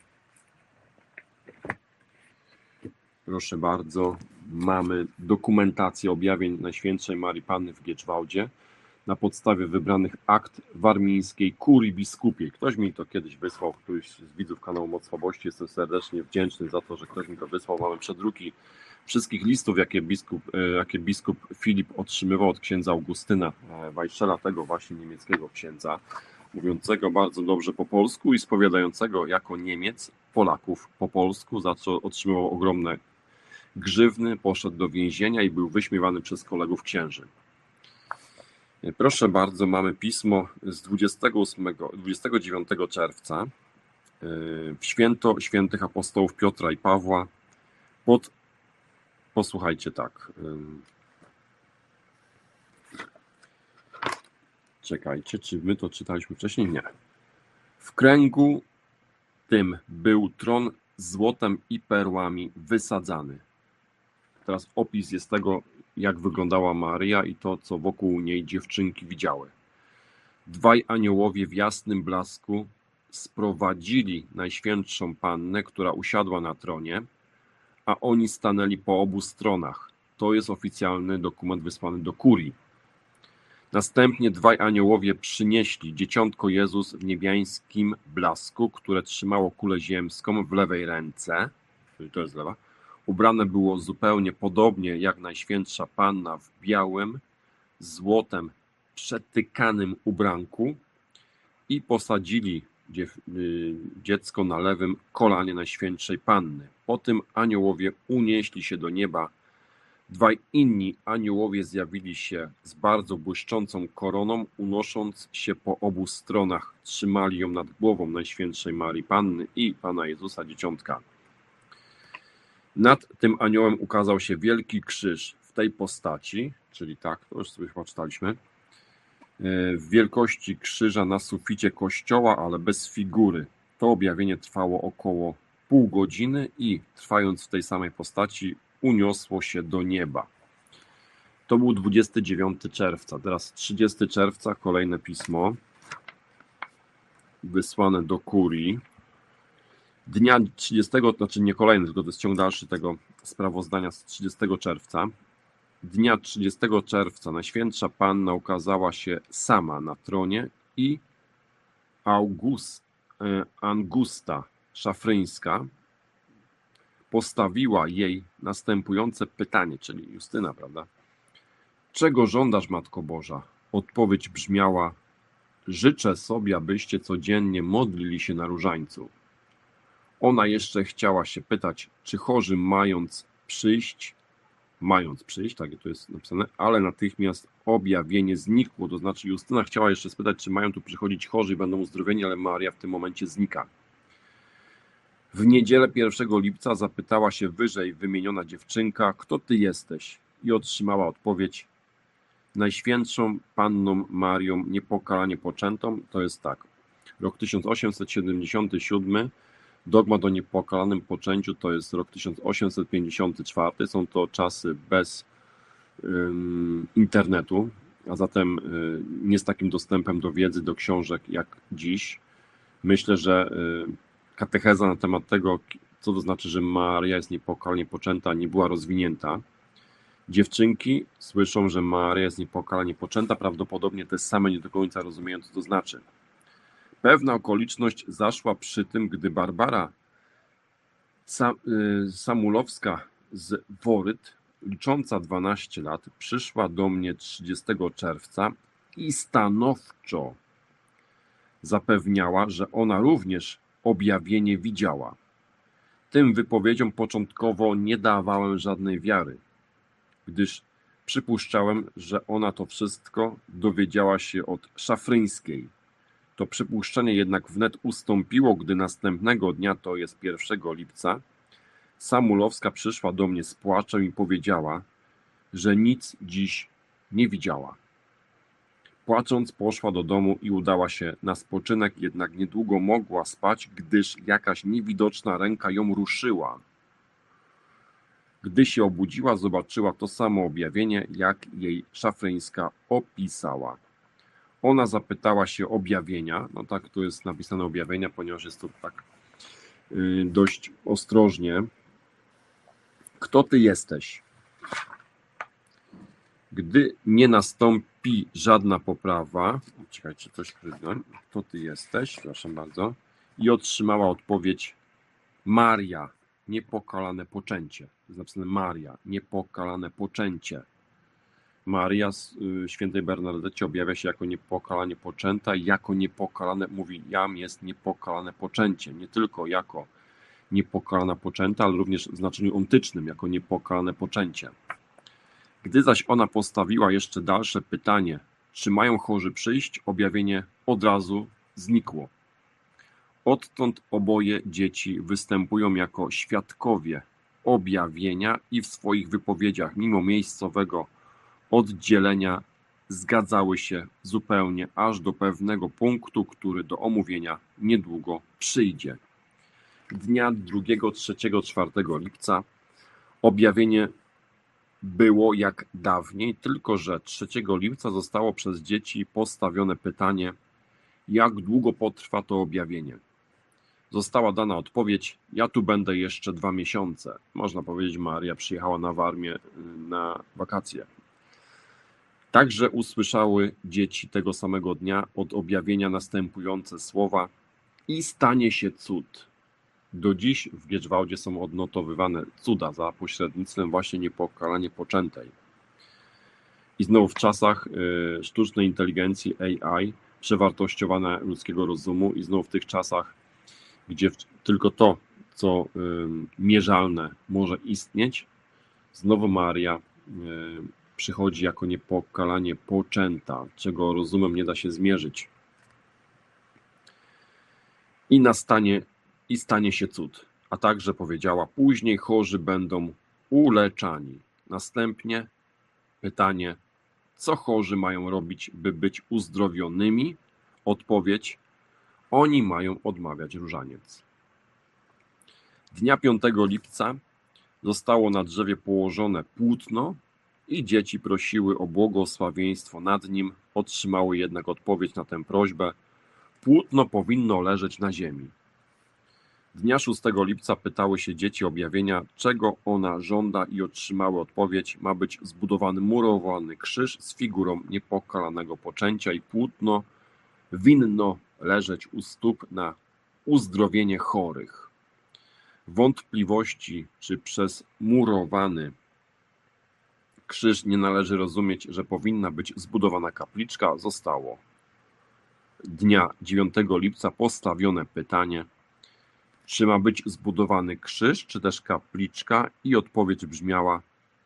proszę bardzo, mamy dokumentację objawień Najświętszej Marii Panny w Giedżwałdzie na podstawie wybranych akt warmińskiej kurii biskupiej. Ktoś mi to kiedyś wysłał, któryś z widzów kanału Moc Słabości. Jestem serdecznie wdzięczny za to, że ktoś mi to wysłał. Mamy przedruki wszystkich listów, jakie biskup, jakie biskup Filip otrzymywał od księdza Augustyna Weichsela, tego właśnie niemieckiego księdza, mówiącego bardzo dobrze po polsku i spowiadającego jako Niemiec Polaków po polsku, za co otrzymywał ogromne grzywny, poszedł do więzienia i był wyśmiewany przez kolegów księży. Proszę bardzo, mamy pismo z dwudziestego ósmego, dwudziestego dziewiątego czerwca w święto świętych apostołów Piotra i Pawła pod, posłuchajcie tak, czekajcie, czy my to czytaliśmy wcześniej? Nie. W kręgu tym był tron złotem i perłami wysadzany. Teraz opis jest tego, jak wyglądała Maryja i to, co wokół niej dziewczynki widziały. Dwaj aniołowie w jasnym blasku sprowadzili Najświętszą Pannę, która usiadła na tronie, a oni stanęli po obu stronach. To jest oficjalny dokument wysłany do kurii. Następnie dwaj aniołowie przynieśli dzieciątko Jezus w niebiańskim blasku, które trzymało kulę ziemską w lewej ręce, czyli to jest lewa. Ubrane było zupełnie podobnie jak Najświętsza Panna w białym, złotem przetykanym ubranku i posadzili dziecko na lewym kolanie Najświętszej Panny. Potem aniołowie unieśli się do nieba. Dwaj inni aniołowie zjawili się z bardzo błyszczącą koroną, unosząc się po obu stronach. Trzymali ją nad głową Najświętszej Marii Panny i Pana Jezusa Dzieciątka. Nad tym aniołem ukazał się wielki krzyż w tej postaci, czyli tak, to już sobie chyba czytaliśmy, w wielkości krzyża na suficie kościoła, ale bez figury. To objawienie trwało około pół godziny i trwając w tej samej postaci uniosło się do nieba. To był dwudziestego dziewiątego czerwca. Teraz trzydziestego czerwca kolejne pismo wysłane do kurii. Dnia trzydziestego, znaczy nie kolejny, tylko to jest ciąg dalszy tego sprawozdania z trzydziestego czerwca. Dnia trzydziestego czerwca Najświętsza Panna ukazała się sama na tronie i August, Angusta Szafryńska postawiła jej następujące pytanie, czyli Justyna, prawda? Czego żądasz, Matko Boża? Odpowiedź brzmiała: życzę sobie, abyście codziennie modlili się na różańcu. Ona jeszcze chciała się pytać, czy chorzy mając przyjść, mając przyjść, tak tu jest napisane, ale natychmiast objawienie znikło, to znaczy Justyna chciała jeszcze spytać, czy mają tu przychodzić chorzy i będą uzdrowieni, ale Maria w tym momencie znika. W niedzielę pierwszego lipca zapytała się wyżej wymieniona dziewczynka, kto ty jesteś? I otrzymała odpowiedź: Najświętszą Panną Marią niepokalanie poczętą. To jest tak, rok tysiąc osiemset siedemdziesiąty siódmy, dogmat o niepokalanym poczęciu to jest rok tysiąc osiemset pięćdziesiąty czwarty, są to czasy bez um, internetu, a zatem y, nie z takim dostępem do wiedzy, do książek jak dziś. Myślę, że y, katecheza na temat tego, co to znaczy, że Maria jest niepokalanie poczęta, nie była rozwinięta. Dziewczynki słyszą, że Maria jest niepokalanie poczęta, prawdopodobnie te same nie do końca rozumieją, co to znaczy. Pewna okoliczność zaszła przy tym, gdy Barbara Samulowska z Woryt, licząca dwanaście lat, przyszła do mnie trzydziestego czerwca i stanowczo zapewniała, że ona również objawienie widziała. Tym wypowiedziom początkowo nie dawałem żadnej wiary, gdyż przypuszczałem, że ona to wszystko dowiedziała się od Szafryńskiej. To przypuszczenie jednak wnet ustąpiło, gdy następnego dnia, to jest pierwszego lipca, Samulowska przyszła do mnie z płaczem i powiedziała, że nic dziś nie widziała. Płacząc poszła do domu i udała się na spoczynek, jednak niedługo mogła spać, gdyż jakaś niewidoczna ręka ją ruszyła. Gdy się obudziła, zobaczyła to samo objawienie, jak jej Szafryńska opisała. Ona zapytała się objawienia, no tak tu jest napisane objawienia, ponieważ jest to tak yy, dość ostrożnie. Kto ty jesteś? Gdy nie nastąpi żadna poprawa, czekaj, czy coś krygnąłem, kto ty jesteś, proszę bardzo, i otrzymała odpowiedź Maria, niepokalane poczęcie. Jest napisane Maria, niepokalane poczęcie. Maria z y, świętej Bernadecie objawia się jako niepokalanie poczęta i jako niepokalane, mówi, jam jest niepokalane poczęcie, nie tylko jako niepokalana poczęta, ale również w znaczeniu ontycznym, jako niepokalane poczęcie. Gdy zaś ona postawiła jeszcze dalsze pytanie, czy mają chorzy przyjść, objawienie od razu znikło. Odtąd oboje dzieci występują jako świadkowie objawienia i w swoich wypowiedziach, mimo miejscowego oddzielenia, zgadzały się zupełnie aż do pewnego punktu, który do omówienia niedługo przyjdzie. Dnia drugiego, trzeciego, czwartego lipca objawienie było jak dawniej, tylko że trzeciego lipca zostało przez dzieci postawione pytanie, jak długo potrwa to objawienie. Została dana odpowiedź, ja tu będę jeszcze dwa miesiące. Można powiedzieć, Maria przyjechała na Warmię na wakacje. Także usłyszały dzieci tego samego dnia od objawienia następujące słowa i stanie się cud. Do dziś w Giedrzwałdzie są odnotowywane cuda za pośrednictwem właśnie niepokalanie poczętej. I znowu w czasach y, sztucznej inteligencji A I, przewartościowane ludzkiego rozumu i znowu w tych czasach, gdzie w, tylko to, co y, mierzalne może istnieć, znowu Maria y, przychodzi jako niepokalanie poczęta, czego rozumem nie da się zmierzyć. I nastanie I stanie się cud. A także powiedziała, później chorzy będą uleczani. Następnie pytanie, co chorzy mają robić, by być uzdrowionymi? Odpowiedź, oni mają odmawiać różaniec. Dnia piątego lipca zostało na drzewie położone płótno i dzieci prosiły o błogosławieństwo nad nim, otrzymały jednak odpowiedź na tę prośbę, płótno powinno leżeć na ziemi. Dnia szóstego lipca pytały się dzieci objawienia, czego ona żąda i otrzymały odpowiedź, ma być zbudowany murowany krzyż z figurą niepokalanego poczęcia i płótno winno leżeć u stóp na uzdrowienie chorych. Wątpliwości, czy przez murowany krzyż nie należy rozumieć, że powinna być zbudowana kapliczka, zostało. Dnia dziewiątego lipca postawione pytanie, czy ma być zbudowany krzyż, czy też kapliczka, i odpowiedź brzmiała,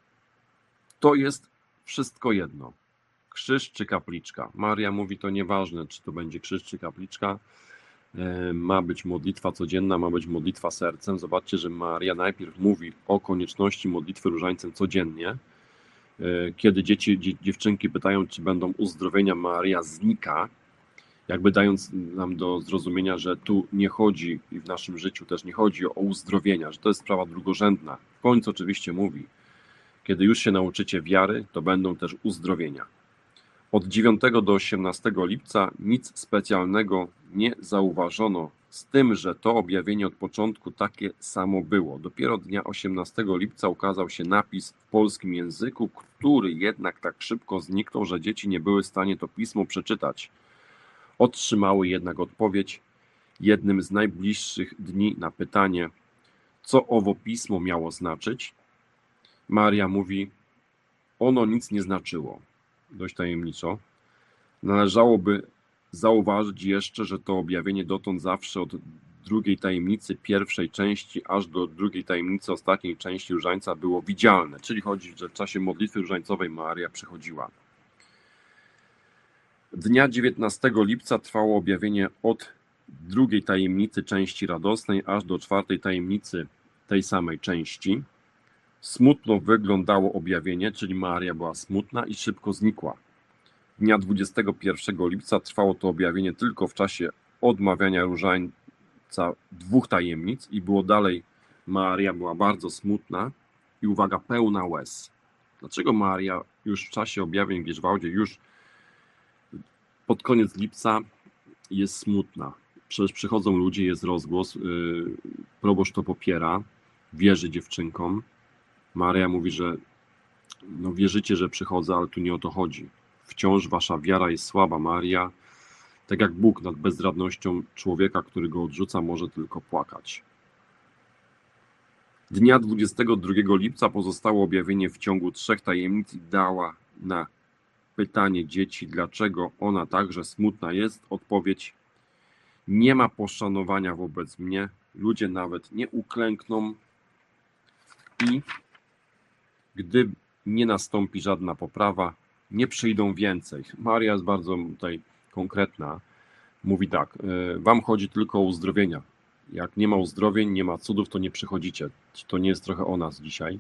to jest wszystko jedno, krzyż czy kapliczka. Maria mówi, to nieważne, czy to będzie krzyż czy kapliczka, ma być modlitwa codzienna, ma być modlitwa sercem. Zobaczcie, że Maria najpierw mówi o konieczności modlitwy różańcem codziennie. Kiedy dzieci, dziewczynki pytają, czy będą uzdrowienia, Maria znika, jakby dając nam do zrozumienia, że tu nie chodzi i w naszym życiu też nie chodzi o uzdrowienia, że to jest sprawa drugorzędna. W końcu oczywiście mówi, kiedy już się nauczycie wiary, to będą też uzdrowienia. Od dziewiątego do osiemnastego lipca nic specjalnego nie zauważono, z tym, że to objawienie od początku takie samo było. Dopiero dnia osiemnastego lipca ukazał się napis w polskim języku, który jednak tak szybko zniknął, że dzieci nie były w stanie to pismo przeczytać. Otrzymały jednak odpowiedź jednym z najbliższych dni na pytanie, co owo pismo miało znaczyć. Maria mówi, ono nic nie znaczyło. Dość tajemniczo. Należałoby zauważyć jeszcze, że to objawienie dotąd zawsze od drugiej tajemnicy pierwszej części aż do drugiej tajemnicy ostatniej części różańca było widzialne, czyli chodzi, że w czasie modlitwy różańcowej Maria przychodziła. Dnia dziewiętnastego lipca trwało objawienie od drugiej tajemnicy części radosnej aż do czwartej tajemnicy tej samej części. Smutno wyglądało objawienie, czyli Maria była smutna i szybko znikła. Dnia dwudziestego pierwszego lipca trwało to objawienie tylko w czasie odmawiania różańca dwóch tajemnic i było dalej, Maria była bardzo smutna i uwaga, pełna łez. Dlaczego Maria już w czasie objawień w Gierzwałdzie, już pod koniec lipca jest smutna? Przecież przychodzą ludzie, jest rozgłos, yy, proboszcz to popiera, wierzy dziewczynkom. Maria mówi, że no wierzycie, że przychodzę, ale tu nie o to chodzi. Wciąż wasza wiara jest słaba, Maria. Tak jak Bóg nad bezradnością człowieka, który go odrzuca, może tylko płakać. Dnia dwudziestego drugiego lipca pozostało objawienie w ciągu trzech tajemnic i dała na pytanie dzieci, dlaczego ona także smutna jest, odpowiedź: nie ma poszanowania wobec mnie, ludzie nawet nie uklękną i gdy nie nastąpi żadna poprawa, nie przyjdą więcej. Maria jest bardzo tutaj konkretna. Mówi tak, wam chodzi tylko o uzdrowienia. Jak nie ma uzdrowień, nie ma cudów, to nie przychodzicie. To nie jest trochę o nas dzisiaj,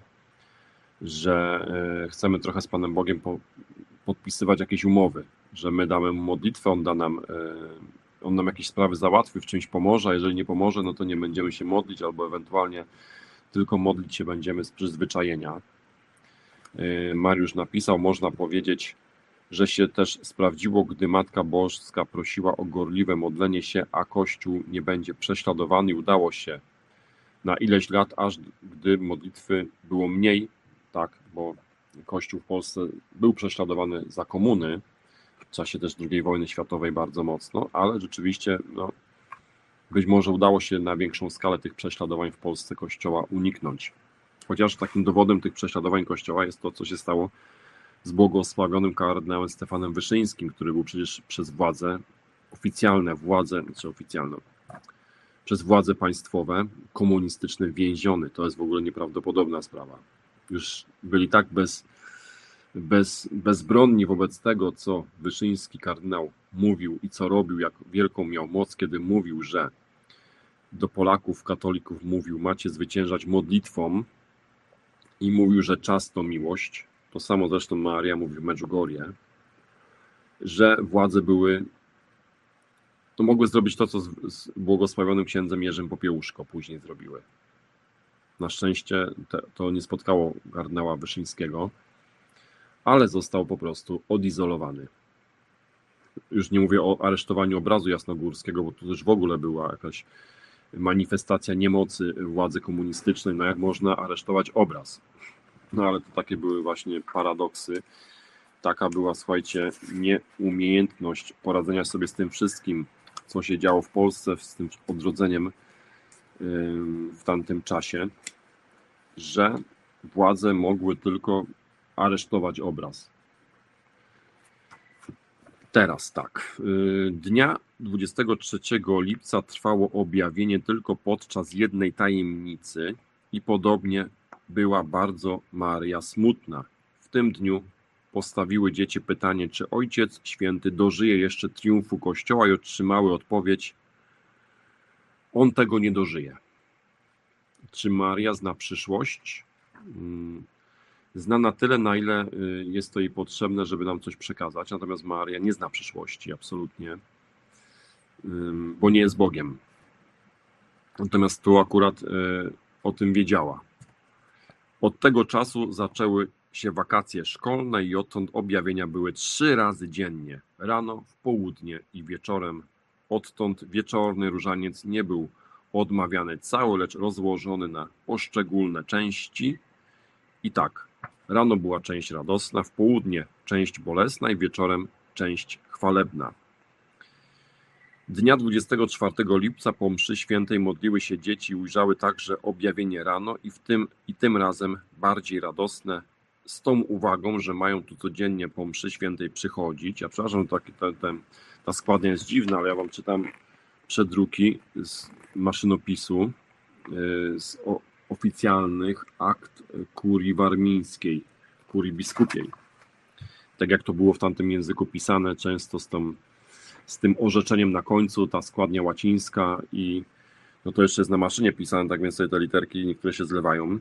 że chcemy trochę z Panem Bogiem podpisywać jakieś umowy, że my damy mu modlitwę, on da nam, on nam jakieś sprawy załatwi, w czymś pomoże, a jeżeli nie pomoże, no to nie będziemy się modlić, albo ewentualnie tylko modlić się będziemy z przyzwyczajenia. Mariusz napisał, można powiedzieć, że się też sprawdziło, gdy Matka Boska prosiła o gorliwe modlenie się, a Kościół nie będzie prześladowany, i udało się na ileś lat, aż gdy modlitwy było mniej, tak, bo Kościół w Polsce był prześladowany za komuny, w czasie też drugiej wojny światowej bardzo mocno, ale rzeczywiście no, być może udało się na większą skalę tych prześladowań w Polsce Kościoła uniknąć. Chociaż takim dowodem tych prześladowań Kościoła jest to, co się stało z błogosławionym kardynałem Stefanem Wyszyńskim, który był przecież przez władze oficjalne, władze, czy oficjalne, przez władze państwowe, komunistyczne więziony. To jest w ogóle nieprawdopodobna sprawa. Już byli tak bez, bez, bezbronni wobec tego, co Wyszyński kardynał mówił i co robił, jak wielką miał moc, kiedy mówił, że do Polaków, katolików mówił, macie zwyciężać modlitwą, i mówił, że czas to miłość. To samo zresztą Maria mówi w Medjugorje, że władze były, to mogły zrobić to, co z, z błogosławionym księdzem Jerzym Popiełuszko później zrobiły. Na szczęście te, to nie spotkało kardynała Wyszyńskiego, ale został po prostu odizolowany. Już nie mówię o aresztowaniu obrazu jasnogórskiego, bo tu też w ogóle była jakaś manifestacja niemocy władzy komunistycznej, no jak można aresztować obraz. No ale to takie były właśnie paradoksy. Taka była, słuchajcie, nieumiejętność poradzenia sobie z tym wszystkim, co się działo w Polsce, z tym odrodzeniem w tamtym czasie, że władze mogły tylko aresztować obraz. Teraz tak. Dnia dwudziestego trzeciego lipca trwało objawienie tylko podczas jednej tajemnicy i podobnie była bardzo Maria smutna. W tym dniu postawiły dzieci pytanie, czy Ojciec Święty dożyje jeszcze triumfu Kościoła, i otrzymały odpowiedź: on tego nie dożyje. Czy Maria zna przyszłość? Zna na tyle, na ile jest to jej potrzebne, żeby nam coś przekazać, natomiast Maria nie zna przyszłości, absolutnie, bo nie jest Bogiem. Natomiast tu akurat o tym wiedziała. Od tego czasu zaczęły się wakacje szkolne i odtąd objawienia były trzy razy dziennie, rano, w południe i wieczorem. Odtąd wieczorny różaniec nie był odmawiany cały, lecz rozłożony na poszczególne części. I tak, rano była część radosna, w południe część bolesna i wieczorem część chwalebna. Dnia dwudziestego czwartego lipca po mszy świętej modliły się dzieci i ujrzały także objawienie rano i w tym i tym razem bardziej radosne, z tą uwagą, że mają tu codziennie po mszy świętej przychodzić. Ja przepraszam, taki, ten, ten, ta składnia jest dziwna, ale ja wam czytam przedruki z maszynopisu, z oficjalnych akt kurii warmińskiej, kurii biskupiej. Tak jak to było w tamtym języku pisane, często z, tą, z tym orzeczeniem na końcu, ta składnia łacińska i no to jeszcze jest na maszynie pisane, tak więc sobie te literki niektóre się zlewają.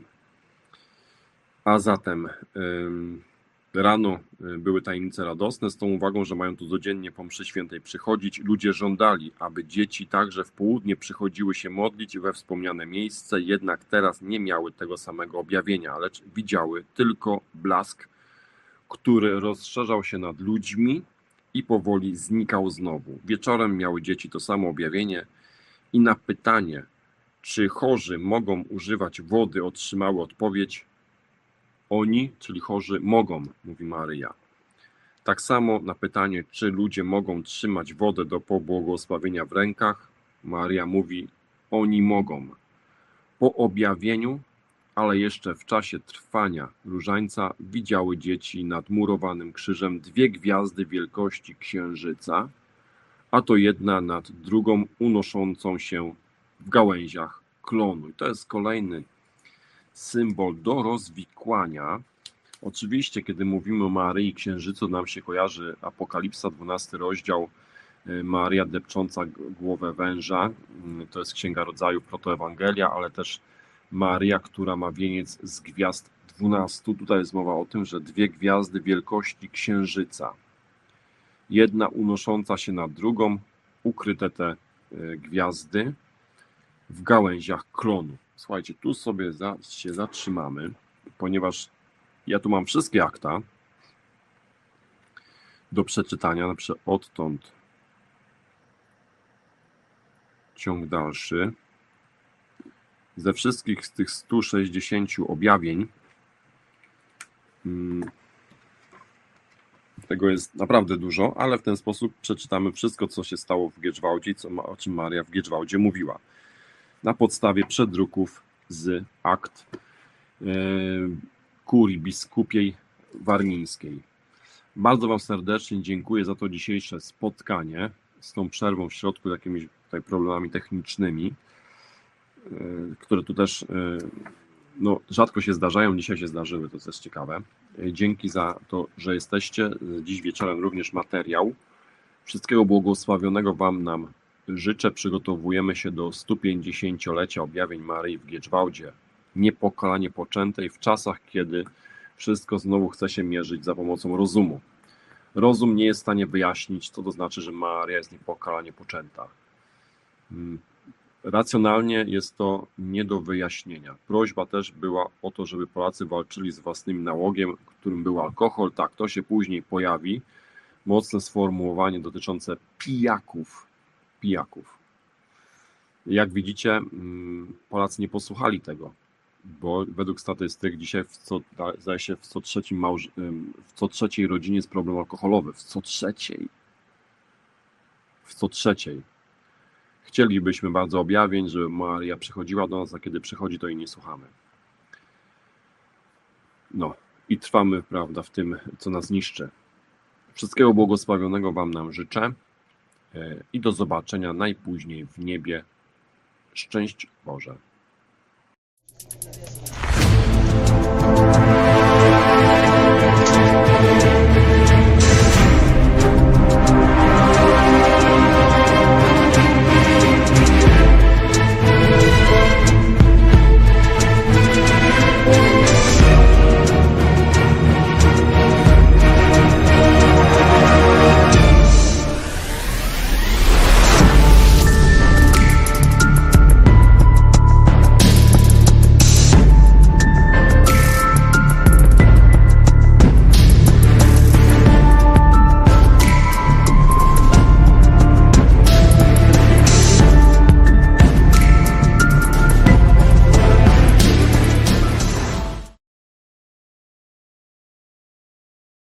A zatem ym, rano były tajemnice radosne, z tą uwagą, że mają tu codziennie po mszy świętej przychodzić. Ludzie żądali, aby dzieci także w południe przychodziły się modlić we wspomniane miejsce, jednak teraz nie miały tego samego objawienia, lecz widziały tylko blask, który rozszerzał się nad ludźmi i powoli znikał znowu. Wieczorem miały dzieci to samo objawienie i na pytanie, czy chorzy mogą używać wody, otrzymały odpowiedź: oni, czyli chorzy, mogą, mówi Maryja. Tak samo na pytanie, czy ludzie mogą trzymać wodę do pobłogosławienia w rękach, Maryja mówi: oni mogą. Po objawieniu, ale jeszcze w czasie trwania różańca, widziały dzieci nad murowanym krzyżem dwie gwiazdy wielkości księżyca, a to jedna nad drugą unoszącą się w gałęziach klonu. I to jest kolejny symbol do rozwikłania. Oczywiście, kiedy mówimy o Maryi i Księżycu, nam się kojarzy Apokalipsa, dwunasty rozdział, Maryja depcząca głowę węża, to jest Księga Rodzajów, protoewangelia, ale też Maryja, która ma wieniec z gwiazd dwunastu. Tutaj jest mowa o tym, że dwie gwiazdy wielkości Księżyca, jedna unosząca się nad drugą, ukryte te gwiazdy w gałęziach klonu. Słuchajcie, tu sobie za, się zatrzymamy, ponieważ ja tu mam wszystkie akta do przeczytania, na przykład odtąd ciąg dalszy. Ze wszystkich z tych stu sześćdziesięciu objawień, tego jest naprawdę dużo, ale w ten sposób przeczytamy wszystko, co się stało w Giedżwałdzie i co, o czym Maryja w Giedżwałdzie mówiła. Na podstawie przedruków z akt kurii biskupiej warmińskiej. Bardzo wam serdecznie dziękuję za to dzisiejsze spotkanie z tą przerwą w środku, jakimiś tutaj problemami technicznymi, które tu też no, rzadko się zdarzają, dzisiaj się zdarzyły, to też ciekawe. Dzięki za to, że jesteście. Dziś wieczorem również materiał. Wszystkiego błogosławionego wam nam życzę. Przygotowujemy się do stu pięćdziesięciolecia objawień Maryi w Giedżwałdzie, niepokalanie poczętej w czasach, kiedy wszystko znowu chce się mierzyć za pomocą rozumu. Rozum nie jest w stanie wyjaśnić, co to znaczy, że Maryja jest niepokalanie poczęta. Racjonalnie jest to nie do wyjaśnienia. Prośba też była o to, żeby Polacy walczyli z własnym nałogiem, którym był alkohol. Tak, to się później pojawi. Mocne sformułowanie dotyczące pijaków. Pijaków. Jak widzicie, Polacy nie posłuchali tego, bo według statystyk dzisiaj w co, zdaje się, w co, trzecim małż... w co trzeciej rodzinie jest problem alkoholowy. W co trzeciej. W co trzeciej. Chcielibyśmy bardzo objawień, żeby Maryja przychodziła do nas, a kiedy przychodzi, to jej nie słuchamy. No i trwamy, prawda, w tym, co nas niszczy. Wszystkiego błogosławionego wam nam życzę i do zobaczenia najpóźniej w niebie. Szczęść Boże.